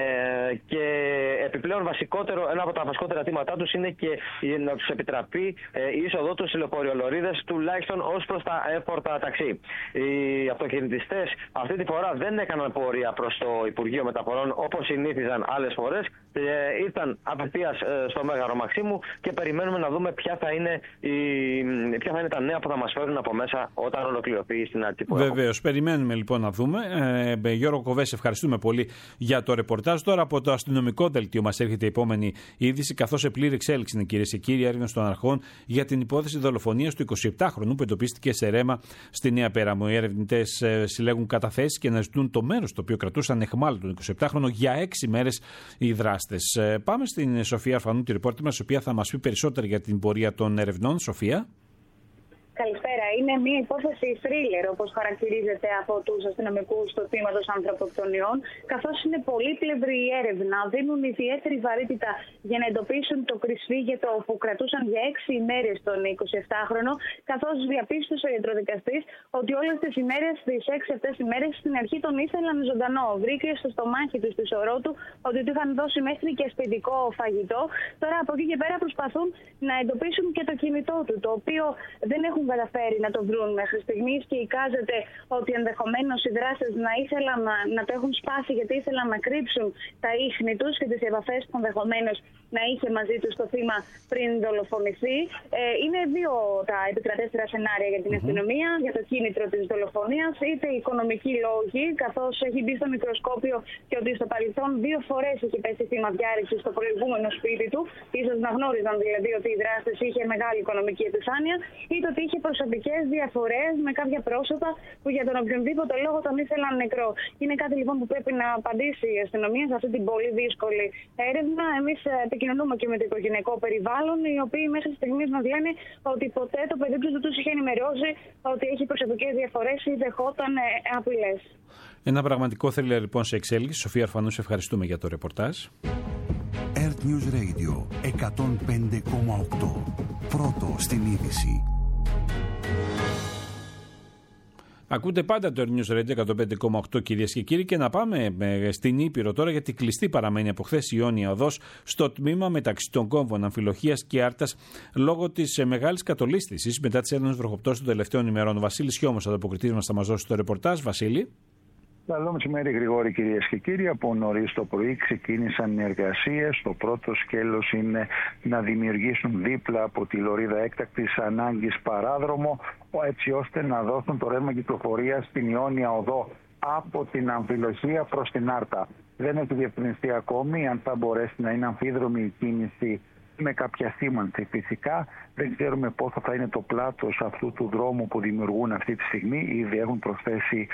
Ε, και επιπλέον, βασικότερο, ένα από τα βασικότερα αιτήματά τους είναι και να τους επιτραπεί ε, η είσοδό τους σε λεωφορειολωρίδες, τουλάχιστον ως προς τα εύπορτα ταξί. Οι αυτοκινητιστές αυτή τη φορά δεν έκαναν πορεία προς το Υπουργείο Μεταφορών όπως συνήθιζαν άλλες φορές. Ε, ήρθαν απευθείας ε, στο Μέγαρο Μαξίμου και περιμένουμε να δούμε ποια θα είναι, η, ποια θα είναι τα νέα που θα μας φέρουν από μέσα όταν ολοκληρωθεί η συνάντηση που έχουμε. Βεβαίως, περιμένουμε λοιπόν να δούμε. Ε, Γιώργο Κοβέ, ευχαριστούμε πολύ για το ρεπορτάζ. Τώρα από το αστυνομικό δελτίο μας έρχεται η επόμενη είδηση, καθώς σε πλήρη εξέλιξη είναι, κυρίες και κύριοι, έρευνες των αρχών για την υπόθεση δολοφονίας του εικοσιεπτάχρονου που εντοπίστηκε σε Ρέμα στη Νέα Πέραμο. Οι ερευνητές ε, συλλέγουν καταθέσεις και αναζητούν το μέρος το οποίο κρατούσαν εχμάλωτο τον εικοσιεπτάχρονο για έξι μέρες οι δράστες. Ε, πάμε στην Σοφία Αρφανού, τη ρεπόρτερ μας, η οποία θα μας πει περισσότερα για την πορεία των ερευνών. Σοφία. Καλησπέρα. Είναι μια υπόθεση θρίλερ, όπως χαρακτηρίζεται από τους αστυνομικούς του τμήματος ανθρωποκτονιών, καθώς είναι πολύπλευρη η έρευνα. Δίνουν ιδιαίτερη βαρύτητα για να εντοπίσουν το κρυσφύγετο που κρατούσαν για έξι ημέρες τον εικοσιεπτάχρονο, καθώς διαπίστωσε ο ιατροδικαστής ότι όλες τις ημέρες, τις έξι αυτές ημέρες, στην αρχή τον ήθελαν ζωντανό. Βρήκε στο στομάχι του, στη σωρό του, ότι του είχαν δώσει μέχρι και σπιτικό φαγητό. Τώρα από εκεί και πέρα προσπαθούν να εντοπίσουν και το κινητό του, το οποίο δεν έχουν καταφέρει να το βρουν μέχρι στιγμής και εικάζεται ότι ενδεχομένως οι δράστες να ήθελαν να, να το έχουν σπάσει γιατί ήθελαν να κρύψουν τα ίχνη τους και τις επαφές που ενδεχομένως να είχε μαζί τους το θύμα πριν δολοφονηθεί. Ε, είναι δύο τα επικρατέστερα σενάρια για την mm-hmm. αστυνομία, για το κίνητρο της δολοφονίας, είτε οικονομικοί λόγοι, καθώς έχει μπει στο μικροσκόπιο και ότι στο παρελθόν δύο φορές είχε πέσει θύμα διάρρηξης στο προηγούμενο σπίτι του, ίσως να γνώριζαν δηλαδή ότι οι δράστες είχε μεγάλη οικονομική επιφάνεια, είτε ότι είχε προσωπικές διαφορές με κάποια πρόσωπα που για τον οποιονδήποτε λόγο τον ήθελαν νεκρό. Είναι κάτι λοιπόν που πρέπει να απαντήσει η αστυνομία σε αυτή την πολύ δύσκολη έρευνα. Εμείς επικοινωνούμε και με το οικογενειακό περιβάλλον, οι οποίοι μέχρι στιγμής μας λένε ότι ποτέ το παιδί τους δεν τους είχε ενημερώσει ότι έχει προσωπικές διαφορές ή δεχόταν απειλές. Ένα πραγματικό θρίλερ λοιπόν σε εξέλιξη. Σοφία Αρφανού, σε ευχαριστούμε για το ρεπορτάζ. Earth News Radio εκατόν πέντε κόμμα οκτώ. Πρώτο στην είδηση. Ακούτε πάντα το Earth News Radio εκατόν πέντε κόμμα οκτώ, κυρίες και κύριοι, και να πάμε στην Ήπειρο τώρα, γιατί κλειστή παραμένει από χθες η Ιόνια Οδός στο τμήμα μεταξύ των κόμβων Αμφιλοχίας και Άρτας λόγω της μεγάλης κατολίσθησης μετά τις έντονες βροχοπτώσεις των τελευταίων ημερών. Ο Βασίλης Χιώμος, ανταποκριτής μας, θα μας δώσει το ρεπορτάζ. Βασίλη. Καλό μεσημέρι, Γρηγόρη, κυρίες και κύριοι. Από νωρίς το πρωί ξεκίνησαν οι εργασίες. Το πρώτο σκέλος είναι να δημιουργήσουν δίπλα από τη λωρίδα έκτακτης ανάγκης παράδρομο, έτσι ώστε να δώσουν το ρεύμα κυκλοφορίας στην Ιόνια Οδό από την Αμφιλοχία προς την Άρτα. Δεν έχει διευκρινιστεί ακόμη αν θα μπορέσει να είναι αμφίδρομη η κίνηση με κάποια σήμανση. Φυσικά δεν ξέρουμε πόσο θα είναι το πλάτος αυτού του δρόμου που δημιουργούν αυτή τη στιγμή. Ήδη έχουν προσθέσει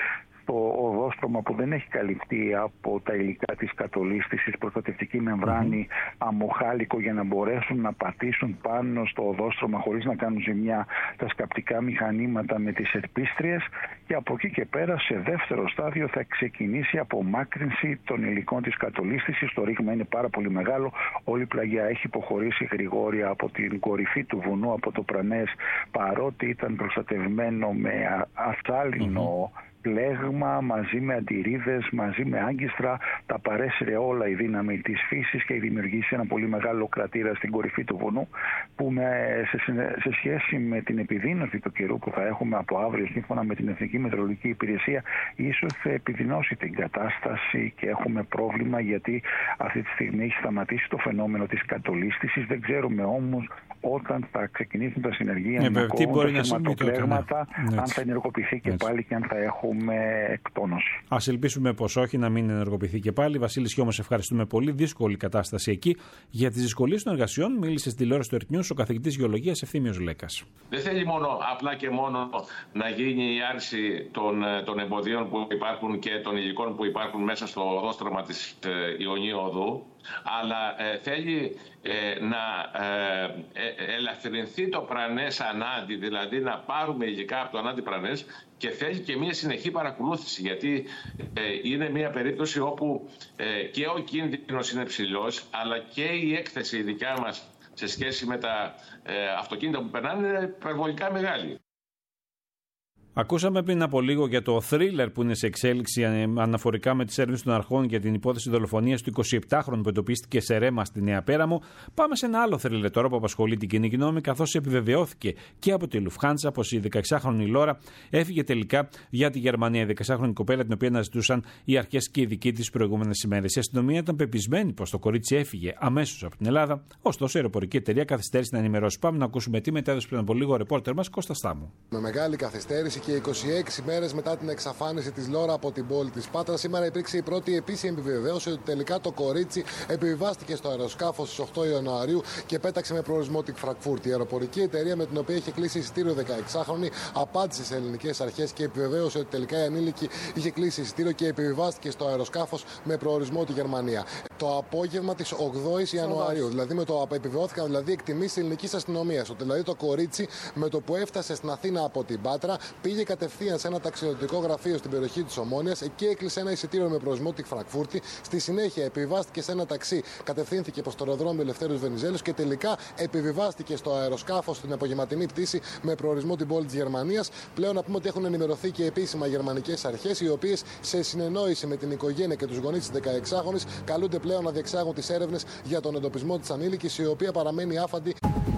στο οδόστρωμα που δεν έχει καλυφθεί από τα υλικά της κατολίσθησης, προστατευτική μεμβράνη, mm-hmm. αμμοχάλικο, για να μπορέσουν να πατήσουν πάνω στο οδόστρωμα χωρίς να κάνουν ζημιά τα σκαπτικά μηχανήματα με τις ερπίστριες, και από εκεί και πέρα σε δεύτερο στάδιο θα ξεκινήσει η απομάκρυνση των υλικών της κατολίσθησης. Το ρήγμα είναι πάρα πολύ μεγάλο. Όλη η πλαγιά έχει υποχωρήσει γρηγόρια από την κορυφή του βουνού, από το Πρανές, παρότι ήταν προστατευμένο με αφθάλινο mm-hmm. πλέγμα, μαζί με αντιρρίδες, μαζί με άγκιστρα, τα παρέσυρε όλα η δύναμη της φύσης και δημιουργήσει ένα πολύ μεγάλο κρατήρα στην κορυφή του βουνού, που με, σε, σε σχέση με την επιδείνωση του καιρού που θα έχουμε από αύριο, σύμφωνα με την Εθνική Μετεωρολογική Υπηρεσία, ίσως θα επιδεινώσει την κατάσταση και έχουμε πρόβλημα, γιατί αυτή τη στιγμή έχει σταματήσει το φαινόμενο της κατολίσθησης. Δεν ξέρουμε όμως όταν θα ξεκινήσουν τα συνεργεία ε, να κόβουν τα σηματοπλέγματα, ναι. αν θα ενεργοποιηθεί και Έτσι. πάλι και αν θα έχουμε εκτόνωση. Ας ελπίσουμε πως όχι, να μην ενεργοποιηθεί και πάλι. Βασίλη Σιώμο, ευχαριστούμε πολύ. Δύσκολη κατάσταση εκεί. Για τις δυσκολίες των εργασιών μίλησε στη τηλεόραση του Earth News ο καθηγητής γεωλογίας Ευθύμιος Λέκας. Δεν θέλει μόνο απλά και μόνο να γίνει η άρση των, των εμποδίων που υπάρχουν και των υλικών που υπάρχουν μέσα στο οδόστρωμα της ε, Ιωνίου Οδού, αλλά ε, θέλει ε, να ε, ελαφρυνθεί το Πρανές Ανάντι, δηλαδή να πάρουμε υλικά από το Ανάντι Πρανές, και θέλει και μια συνεχή παρακολούθηση, γιατί ε, είναι μια περίπτωση όπου ε, και ο κίνδυνος είναι ψηλός, αλλά και η έκθεση η δικιά μας σε σχέση με τα ε, αυτοκίνητα που περνάνε είναι υπερβολικά μεγάλη. Ακούσαμε πριν από λίγο για το θρίλερ που είναι σε εξέλιξη αναφορικά με τις έρευνες των αρχών για την υπόθεση δολοφονίας του εικοσιεπτάχρονου που εντοπίστηκε σε Ρέμα στη Νέα Πέραμο. Πάμε σε ένα άλλο θρίλερ τώρα που απασχολεί την κοινή γνώμη, καθώς επιβεβαιώθηκε και από τη Lufthansa πως η δεκαεξάχρονη Λόρα έφυγε τελικά για τη Γερμανία. Η δεκαεξάχρονη κοπέλα, την οποία αναζητούσαν οι αρχές και οι δικοί της προηγούμενες ημέρες. Η αστυνομία ήταν πεπισμένη πως το κορίτσι έφυγε αμέσως από την Ελλάδα, ωστόσο η αεροπορική εταιρεία καθυστέρησε να ενημερώσει. Πάμε να ακούσουμε τι μετέδωσε πριν από λίγο ο ρεπόρτερ μας Κώστας Στάμου. Με μεγάλη καθυστέρηση και είκοσι έξι μέρες μετά την εξαφάνιση της Λόρα από την πόλη της Πάτρας, σήμερα υπήρξε η πρώτη επίσημη επιβεβαίωση ότι τελικά το κορίτσι επιβιβάστηκε στο αεροσκάφος στις οκτώ Ιανουαρίου και πέταξε με προορισμό τη Φραγκφούρτη. Η αεροπορική εταιρεία με την οποία είχε κλείσει εισιτήριο δεκαεξάχρονη απάντησε σε ελληνικές αρχές και επιβεβαίωσε ότι τελικά η ανήλικη είχε κλείσει εισιτήριο και επιβιβάστηκε στο αεροσκάφος με προορισμό τη Γερμανία. Το απόγευμα της ογδόης Ιανουαρίου, δηλαδή με το επιβεβαιώθηκαν δηλαδή εκτιμήσεις της ελληνικής αστυνομίας, ότι δηλαδή το κορίτσι με το που έφτασε στην Αθήνα από την Πάτρα πήγε κατευθείαν σε ένα ταξιδιωτικό γραφείο στην περιοχή της Ομόνοιας. Εκεί έκλεισε ένα εισιτήριο με προορισμό τη Φραγκφούρτη. Στη συνέχεια επιβιβάστηκε σε ένα ταξί, κατευθύνθηκε προς το αεροδρόμιο Ελευθέριος Βενιζέλος και τελικά επιβιβάστηκε στο αεροσκάφος στην απογευματινή πτήση με προορισμό την πόλη της Γερμανίας. Πλέον να πούμε ότι έχουν ενημερωθεί και επίσημα γερμανικές αρχές, οι οποίες σε συνεννόηση με την οικογένεια και τους γονείς της δεκαεξάχρονης καλούνται πλέον να διεξάγουν τις έρευνες για τον εντοπισμό της ανήλικης, η οποία παραμένει άφαντη.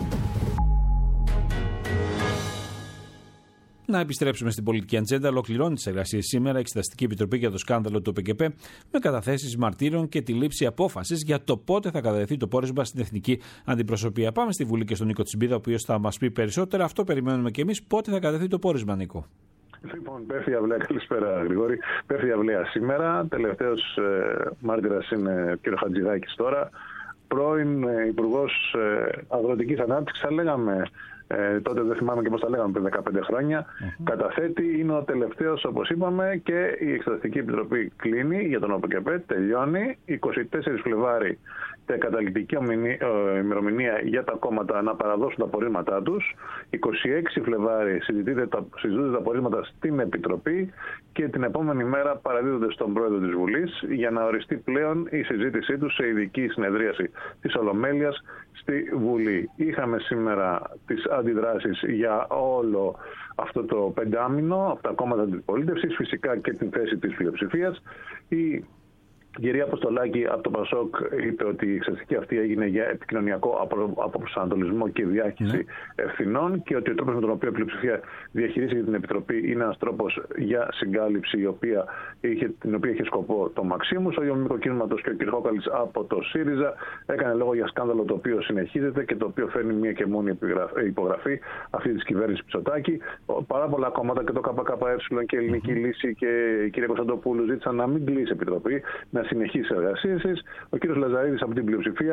Να επιστρέψουμε στην πολιτική ατζέντα. Ολοκληρώνει τις εργασίες σήμερα η Εξεταστική Επιτροπή για το σκάνδαλο του ΠΚΠ με καταθέσεις μαρτύρων και τη λήψη απόφασης για το πότε θα καταδεθεί το πόρισμα στην Εθνική Αντιπροσωπεία. Πάμε στη Βουλή και στον Νίκο Τσιμπίδα, ο οποίος θα μας πει περισσότερα. Αυτό περιμένουμε και εμείς. Πότε θα καταδεθεί το πόρισμα, Νίκο? Λοιπόν, πέφτει η αυλαία. Καλησπέρα, Γρηγόρη. Πέφτει η αυλαία σήμερα. Τελευταίος ε, μάρτυρας είναι ο κ. Χατζηδάκης τώρα. Πρώην ε, Υπουργός ε, Αγροτικής Ανάπτυξης, θα λέγαμε. Ε, τότε δεν θυμάμαι και πώς τα λέγαμε πριν δεκαπέντε χρόνια. Mm-hmm. Καταθέτει, είναι ο τελευταίος, όπως είπαμε, και η Εξεταστική Επιτροπή κλείνει για τον ΟΠΚΠ, τελειώνει. είκοσι τέσσερις Φλεβάρι και καταληκτική ημερομηνία για τα κόμματα να παραδώσουν τα απορρίμματά τους. είκοσι έξι Φλεβάρι συζητούνται τα, τα απορρίμματα στην Επιτροπή και την επόμενη μέρα παραδίδονται στον Πρόεδρο της Βουλής για να οριστεί πλέον η συζήτησή τους σε ειδική συνεδρίαση της Ολομέλειας στη Βουλή. Είχαμε σήμερα τις αντιδράσεις για όλο αυτό το πεντάμινο από τα κόμματα της αντιπολίτευσης, φυσικά και την θέση της πλειοψηφίας. Η Η κυρία Αποστολάκη από το Πασόκ είπε ότι η εξεταστική αυτή έγινε για επικοινωνιακό αποπροσανατολισμό και διάχυση ναι. ευθυνών και ότι ο τρόπος με τον οποίο η πλειοψηφία διαχειρίστηκε την Επιτροπή είναι ένας τρόπος για συγκάλυψη η οποία είχε, την οποία είχε σκοπό το Μαξίμους. Ο Μικροκίνηματος και ο κ. Χόκαλης από το ΣΥΡΙΖΑ έκανε λόγο για σκάνδαλο το οποίο συνεχίζεται και το οποίο φέρνει μία και μόνη υπογραφή αυτή της κυβέρνησης Μητσοτάκη. Πάρα πολλά κόμματα και το ΚΚΕ και η Ελληνική mm-hmm. Λύση και η κυρία Κωνσταντοπούλου ζήτησαν να μην κλείσει η Επιτροπή, να συνεχίσει εργασίες της. Ο κ. Λαζαρίδης από την πλειοψηφία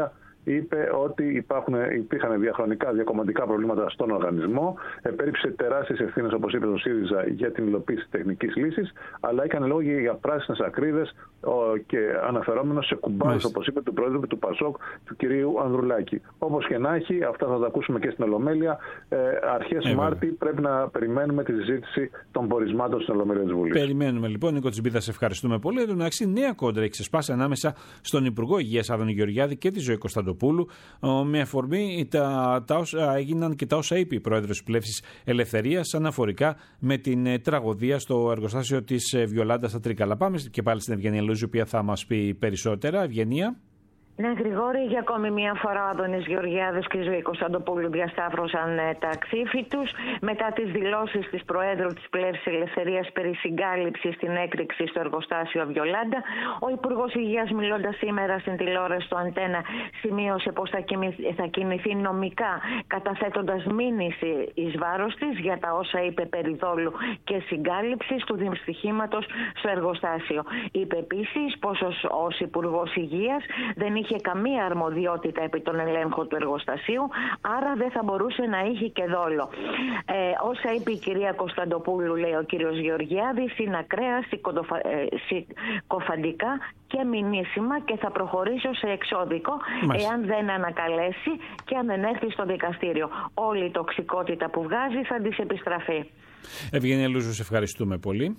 είπε ότι υπάρχουν, υπήρχαν διαχρονικά διακομματικά προβλήματα στον οργανισμό. Επέριψε τεράστιες ευθύνες, όπως είπε το ΣΥΡΙΖΑ, για την υλοποίηση τεχνικής λύσης, αλλά έκανε λόγο για πράσινες ακρίδες και αναφερόμενο σε κουμπάρες, όπως είπε, του πρόεδρου του ΠΑΣΟΚ, του κυρίου Ανδρουλάκη. Όπως και να έχει, αυτά θα τα ακούσουμε και στην Ολομέλεια. Ε, αρχές ε, Μάρτη πρέπει να περιμένουμε τη συζήτηση των πορισμάτων στην Ολομέλεια της Βουλής. Περιμένουμε λοιπόν, Νίκο Τσιμπίδα, σε ευχαριστούμε πολύ. Εν τω μεταξύ, νέα κόντρα έχει ξεσπάσει ανάμεσα στον Υπουργό Υγείας Άδωνη Γεωργιάδη και τη Ζωή Κωνσταντοπούλου, με αφορμή τα, τα όσα έγιναν και τα όσα είπε η πρόεδρος της Πλεύσης Ελευθερίας αναφορικά με την τραγωδία στο εργοστάσιο της Βιολάντα στα Τρίκαλα. Πάμε και πάλι στην Ευγενία Λούζη, η οποία θα μας πει περισσότερα. Ευγενία. Ναι, Γρηγόρη, για ακόμη μία φορά ο Άδωνης Γεωργιάδης και η Ζωή Κωνσταντοπούλου διασταύρωσαν ε, τα ξύφη τους μετά τις δηλώσεις της Προέδρου της Πλεύσης Ελευθερίας περί συγκάλυψης στην έκρηξη στο εργοστάσιο Βιολάντα. Ο Υπουργός Υγείας, μιλώντας σήμερα στην τηλεόραση του Αντένα, σημείωσε πως θα, θα κινηθεί νομικά, καταθέτοντας μήνυση εις βάρος της για τα όσα είπε περί δόλου και συγκάλυψης του δυστυχήματος στο εργοστάσιο. Είπε επίσης πως ως, ως Υπουργός Υγείας δεν είχε καμία αρμοδιότητα επί τον ελέγχο του εργοστασίου, άρα δεν θα μπορούσε να είχε και δόλο. Ε, όσα είπε η κυρία Κωνσταντοπούλου, λέει ο κύριος Γεωργιάδης, είναι ακραία, συκοφαντικά και μηνύσιμα και θα προχωρήσω σε εξώδικο Μάλιστα. εάν δεν ανακαλέσει και αν δεν έρθει στο δικαστήριο. Όλη η τοξικότητα που βγάζει θα της επιστραφεί. Ευγενία Λούζου, σε ευχαριστούμε πολύ.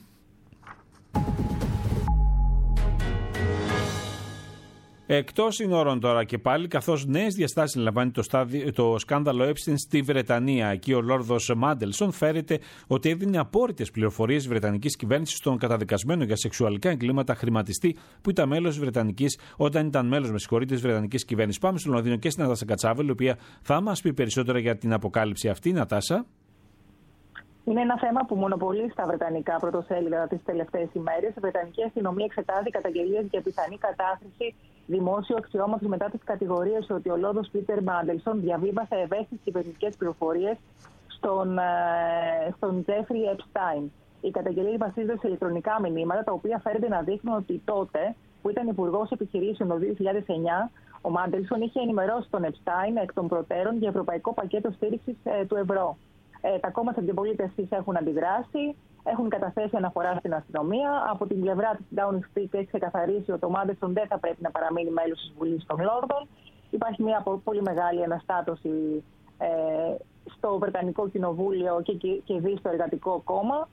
Εκτός συνόρων τώρα και πάλι, καθώς νέες διαστάσεις λαμβάνει το, στάδι, το σκάνδαλο Epstein στη Βρετανία. Εκεί ο Λόρδος Μάντελσον φέρεται ότι έδινε απόρριτες πληροφορίες της Βρετανικής κυβέρνησης στον καταδικασμένο για σεξουαλικά εγκλήματα χρηματιστή που ήταν μέλος Βρετανικής, όταν ήταν μέλος με συγχωρείτε της Βρετανικής κυβέρνησης. Πάμε στο Λονδίνο και στην Νατάσα Κατσάβελ, η οποία θα μας πει περισσότερα για την αποκάλυψη αυτή. Νατάσα. Είναι ένα θέμα που μονοπολεί στα βρετανικά πρωτοσέλιδα τις τελευταίες ημέρες. Η Βρετανική αστυνομία εξετάζει καταγγελίες για πιθανή κατάχρηση δημόσιου αξιώματος μετά τις κατηγορίες ότι ο Λόρδος Πίτερ Μάντελσον διαβίβασε ευαίσθητες κυβερνητικές πληροφορίες στον, στον Τζέφρι Επστάιν. Οι καταγγελίες βασίζονται σε ηλεκτρονικά μηνύματα, τα οποία φαίνεται να δείχνουν ότι τότε, που ήταν υπουργός επιχειρήσεων το δύο χιλιάδες εννιά, ο Μάντελσον είχε ενημερώσει τον Επστάιν εκ των προτέρων για ευρωπαϊκό πακέτο στήριξης ε, του ευρώ. Ε, τα κόμματα της αντιπολίτευσης έχουν αντιδράσει, έχουν καταθέσει αναφορά στην αστυνομία. Από την πλευρά της Downing Street έχει ξεκαθαρίσει ότι ο Μάντελσον δεν θα πρέπει να παραμείνει μέλος της Βουλής των Λόρδων. Υπάρχει μια πολύ μεγάλη αναστάτωση ε, στο Βρετανικό Κοινοβούλιο και, και, και δι στο Εργατικό Κόμμα.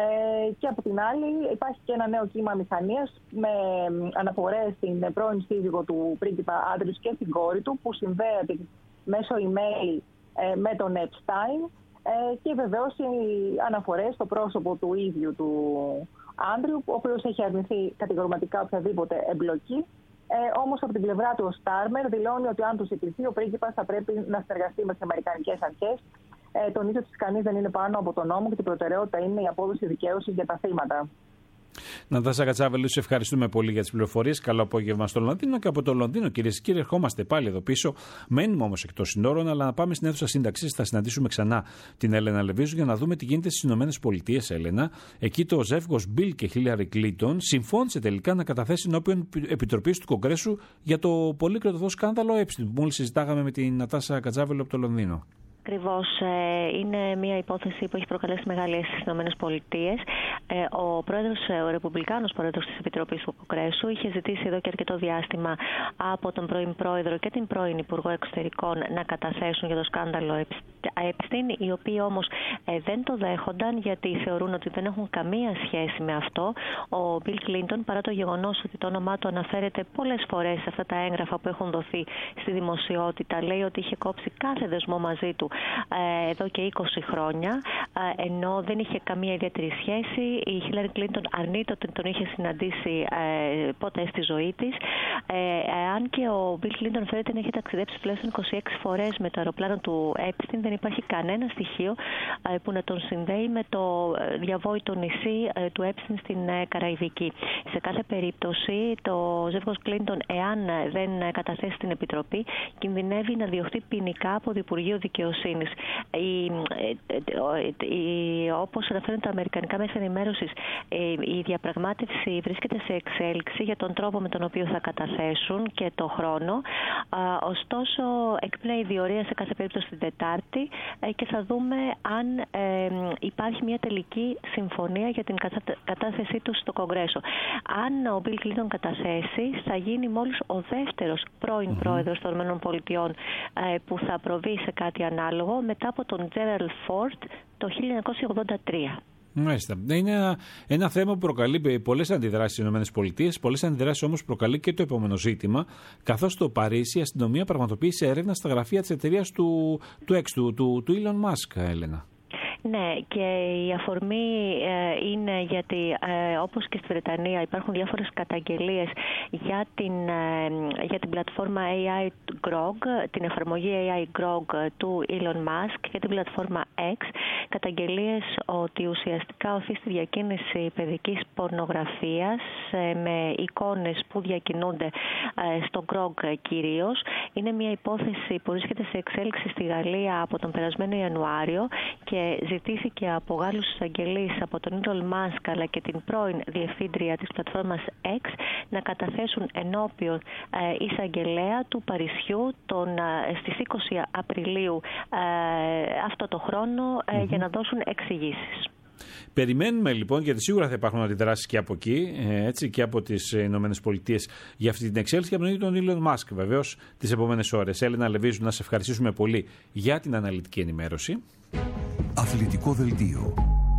Ε, και από την άλλη υπάρχει και ένα νέο κύμα μηχανίας με αναφορές στην πρώην σύζυγο του πρίγκιπα Άντριους και την κόρη του, που συνδέεται μέσω email ε, με τον Epstein. Και βεβαίως οι αναφορές στο πρόσωπο του ίδιου του Άντριου, ο οποίος έχει αρνηθεί κατηγορηματικά οποιαδήποτε εμπλοκή. Ε, όμως από την πλευρά του ο Στάρμερ δηλώνει ότι αν του ζητηθεί, ο πρίγκιπας θα πρέπει να συνεργαστεί με τις αμερικανικές αρχές. Ε, τονίζει ότι κανείς δεν είναι πάνω από τον νόμο και την προτεραιότητα είναι η απόδοση δικαίωσης για τα θύματα. Νατάσα Κατσάβελου, σε ευχαριστούμε πολύ για τις πληροφορίες. Καλό απόγευμα στο Λονδίνο. Και από το Λονδίνο, κυρίες και κύριοι, ερχόμαστε πάλι εδώ πίσω. Μένουμε όμως εκτός συνόρων, αλλά να πάμε στην αίθουσα σύνταξης. Θα συναντήσουμε ξανά την Έλενα Λεβίζου για να δούμε τι γίνεται στις Ηνωμένες Πολιτείες, Έλενα. Εκεί το ζεύγος Μπιλ και Χίλαρη Κλίντον συμφώνησε τελικά να καταθέσει ενώπιον επιτροπής του Κογκρέσου για το πολύ κροτοδό σκάνδαλο Epstein, που μόλις συζητάγαμε με την Νατάσα Κατσάβελου από το Λονδίνο. Ακριβώς. Είναι μια υπόθεση που έχει προκαλέσει μεγάλη αίσθηση στις ΗΠΑ. Ο πρόεδρος, ο Ρεπουμπλικάνος πρόεδρος της Επιτροπής του Κογκρέσου, είχε ζητήσει εδώ και αρκετό διάστημα από τον πρώην πρόεδρο και την πρώην Υπουργό Εξωτερικών να καταθέσουν για το σκάνδαλο Epstein, οι οποίοι όμως δεν το δέχονταν, γιατί θεωρούν ότι δεν έχουν καμία σχέση με αυτό. Ο Μπιλ Κλίντον, παρά το γεγονός ότι το όνομά του αναφέρεται πολλές φορές σε αυτά τα έγγραφα που έχουν δοθεί στη δημοσιότητα, λέει ότι είχε κόψει κάθε δεσμό μαζί του εδώ και είκοσι χρόνια, ενώ δεν είχε καμία ιδιαίτερη σχέση. Η Χίλαρη Κλίντον αρνείται ότι τον είχε συναντήσει ποτέ στη ζωή της. Αν και ο Μπιλ Κλίντον φαίνεται να έχει ταξιδέψει τουλάχιστον είκοσι έξι φορές με το αεροπλάνο του Epstein, δεν υπάρχει κανένα στοιχείο που να τον συνδέει με το διαβόητο νησί του Epstein στην Καραϊβική. Σε κάθε περίπτωση, το ζεύγος Κλίντον, εάν δεν καταθέσει την Επιτροπή, κινδυνεύει να διωχθεί ποινικά από το Υπουργείο Δικαιοσύνης. Η, η, όπως αναφέρουν τα αμερικανικά μέσα ενημέρωσης, η διαπραγμάτευση βρίσκεται σε εξέλιξη για τον τρόπο με τον οποίο θα καταθέσουν και το χρόνο. Ωστόσο, εκπνέει η διορία σε κάθε περίπτωση την Τετάρτη και θα δούμε αν υπάρχει μια τελική συμφωνία για την κατάθεσή του στο Κογκρέσο. Αν ο Μπιλ Κλίντον καταθέσει, θα γίνει μόλις ο δεύτερος πρώην mm-hmm. πρόεδρος των ΗΠΑ που θα προβεί σε κάτι ανάλογο μετά από τον Τζέραλντ Φόρντ το χίλια εννιακόσια ογδόντα τρία. Μάλιστα. Είναι ένα, ένα θέμα που προκαλεί πολλές αντιδράσεις στις ΗΠΑ, πολλές αντιδράσεις όμως προκαλεί και το επόμενο ζήτημα, καθώς στο Παρίσι η αστυνομία πραγματοποίησε έρευνα στα γραφεία της εταιρείας του, του, ex, του, του, του Elon Musk, Έλενα. Ναι, και η αφορμή ε, είναι γιατί ε, όπως και στη Βρετανία υπάρχουν διάφορες καταγγελίες για την, ε, για την πλατφόρμα έι άι Grok, την εφαρμογή έι άι Grok του Elon Musk και την πλατφόρμα X. Καταγγελίες ότι ουσιαστικά οθεί στη διακίνηση παιδικής πορνογραφίας ε, με εικόνες που διακινούνται ε, στο Grok κυρίως. Είναι μια υπόθεση που βρίσκεται σε εξέλιξη στη Γαλλία από τον περασμένο Ιανουάριο και ζητήθηκε από Γάλλους εισαγγελείς, από τον Elon Musk αλλά και την πρώην διευθύντρια της πλατφόρμας X να καταθέσουν ενώπιον ε, εισαγγελέα του Παρισιού τον, ε, στις είκοσι Απριλίου ε, αυτό το χρόνο ε, mm-hmm. για να δώσουν εξηγήσεις. Περιμένουμε λοιπόν, γιατί σίγουρα θα υπάρχουν αντιδράσεις και από εκεί, έτσι, και από τις Ηνωμένες Πολιτείες για αυτή την εξέλιξη και από τον ίδιο τον Elon Musk βεβαίως τις επόμενες ώρες. Έλενα Λεβίζου, να σε ευχαριστήσουμε πολύ για την αναλυτική ενημέρωση. Αθλητικό δελτίο.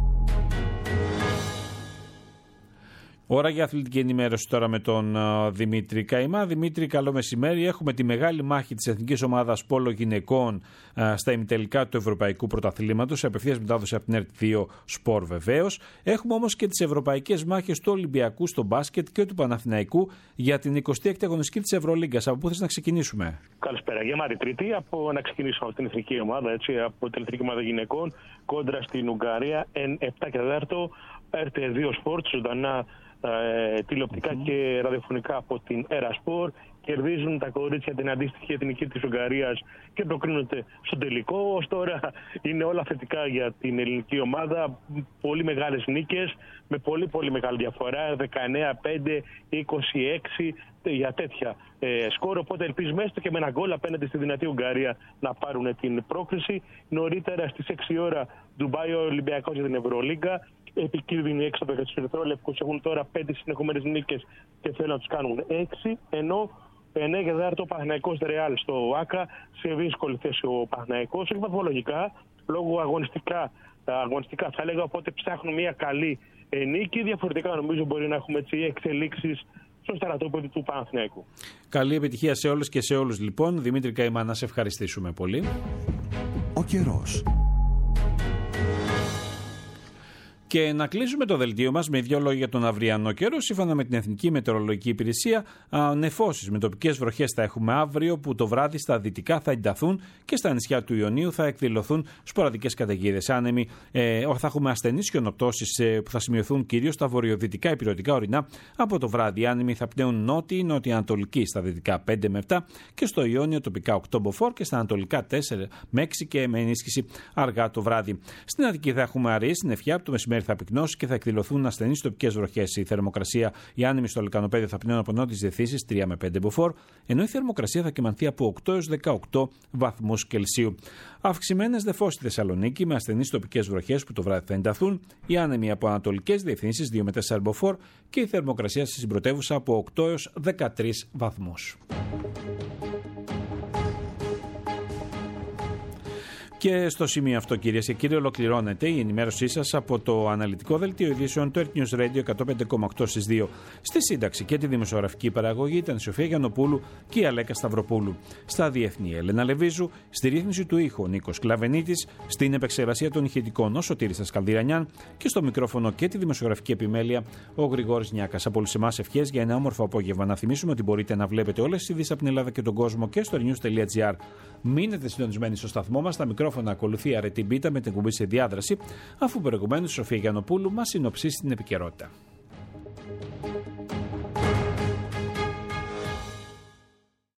Ώρα για αθλητική ενημέρωση τώρα με τον uh, Δημήτρη Καημά. Δημήτρη, καλό μεσημέρι. Έχουμε τη μεγάλη μάχη της Εθνικής Ομάδας Πόλο Γυναικών uh, στα ημιτελικά του Ευρωπαϊκού Πρωταθλήματος, σε απευθείας μετάδοση από την ΕΡΤ δύο Σπορ βεβαίως. Έχουμε όμως και τις ευρωπαϊκές μάχες του Ολυμπιακού στο μπάσκετ και του Παναθηναϊκού για την εικοστή έκτη αγωνιστική της Ευρωλίγκας. Από πού θες να ξεκινήσουμε? Καλησπέρα. Γεμάτη Τρίτη. Από να ξεκινήσουμε από την Εθνική Ομάδα, έτσι, από την Εθνική Ομάδα Γυναικών κόντρα στην Ουγγαρία, επτά και τέσσερα, ΕΡΤ δύο Σπορ, ζωντανά Ε, τηλεοπτικά mm-hmm. και ραδιοφωνικά από την Ερασπορ. Κερδίζουν τα κορίτσια την αντίστοιχη εθνική της Ουγγαρίας και προκρίνονται στον τελικό. Ως τώρα είναι όλα θετικά για την ελληνική ομάδα. Πολύ μεγάλες νίκες με πολύ πολύ μεγάλη διαφορά, δεκαεννέα πέντε, είκοσι έξι για τέτοια ε, σκόρ. Οπότε ελπίζουμε έστω και με ένα γκολ απέναντι στη δυνατή Ουγγαρία να πάρουν την πρόκριση. Νωρίτερα στις έξι ώρα Ντουμπάι ο Ολυμπιακός για την Ευρωλίγκα. Επικίνδυνη έξοδο για τους Ερυθρόλευκους, έχουν τώρα πέντε συνεχόμενες νίκες και θέλουν να τους κάνουν έξι, ενώ εννέα και τέσσερα ο Παναθηναϊκός Ρεάλ στο ΆΚΑ, σε δύσκολη θέση ο Παναθηναϊκός, όχι βαθμολογικά, λόγω αγωνιστικά, αγωνιστικά θα έλεγα, οπότε ψάχνουν μια καλή νίκη. Διαφορετικά νομίζω μπορεί να έχουμε έτσι εξελίξεις στο στρατόπεδο του Παναθηναϊκού. Καλή επιτυχία σε όλους και σε όλους λοιπόν. Δημήτρη Καημά, να σε ευχαριστήσουμε πολύ. Ο καιρός. Και να κλείσουμε το δελτίο μας με δύο λόγια για τον αυριανό καιρό. Σύμφωνα με την Εθνική Μετεωρολογική Υπηρεσία, νεφώσεις με τοπικές βροχές θα έχουμε αύριο, που το βράδυ στα δυτικά θα ενταθούν και στα νησιά του Ιωνίου θα εκδηλωθούν σποραδικές καταιγίδες. Άνεμοι, ε, θα έχουμε ασθενείς χιονοπτώσεις ε, που θα σημειωθούν κυρίως στα βορειοδυτικά υπηρετικά ορεινά από το βράδυ. Οι άνεμοι θα πνέουν νότιοι, νότια-ανατολικοί στα δυτικά πέντε με επτά και στο Ιόνιο τοπικά οκτώ μποφόρ και στα ανατολικά τέσσερα με έξι και με ενίσχυση αργά το βράδυ. Στην Αττική θα έχουμε αραιές συννεφιά, από το μεσημέρι θα πυκνώσει και θα εκδηλωθούν ασθενείς τοπικές βροχές. Η θερμοκρασία, οι άνεμοι στο λεκανοπέδιο θα πνέουν από νότιες διευθύνσεις τρία με πέντε μποφόρ, ενώ η θερμοκρασία θα κυμανθεί από οκτώ έως δεκαοκτώ βαθμούς Κελσίου. Αυξημένες νεφώσεις στη Θεσσαλονίκη με ασθενείς τοπικές βροχές που το βράδυ θα ενταθούν, οι άνεμοι από ανατολικές διευθύνσεις δύο με τέσσερα μποφόρ και η θερμοκρασία στη πρωτεύουσα από οκτώ έως δεκατρείς βαθμούς. Και στο σημείο αυτό, κυρίες και κύριοι, ολοκληρώνεται η ενημέρωσή σας από το αναλυτικό δελτίο ειδήσεων του Earth News Radio εκατόν πέντε κόμμα οκτώ στις δύο. Στη σύνταξη και τη δημοσιογραφική παραγωγή ήταν η Σοφία Γιαννοπούλου και η Αλέκα Σταυροπούλου. Στα διεθνή, Έλενα Λεβίζου. Στη ρύθμιση του ήχου, Νίκος Κλαβενίτης. Στην επεξεργασία των ηχητικών, ο Σωτήρης Ασκαλδυρανιάν. Και στο μικρόφωνο και τη δημοσιογραφική επιμέλεια, ο Γρηγόρης Νιάκας. Από όλους εμάς ευχές για ένα όμορφο απόγευμα. Να θυμίσουμε ότι μπορείτε να βλέπετε όλες τις ειδήσεις από την Ελλάδα και τον κόσμο και στο news τελεία gr. Μείνετε συντονισμένοι στο σταθμό μας. Στα μικρόφωνα μικρόφωνα ακολουθεί Αρετή Μπίτα με την κουμπί σε διάδραση, αφού προηγουμένως η Σοφία Γιαννοπούλου μας συνοψίσει την επικαιρότητα.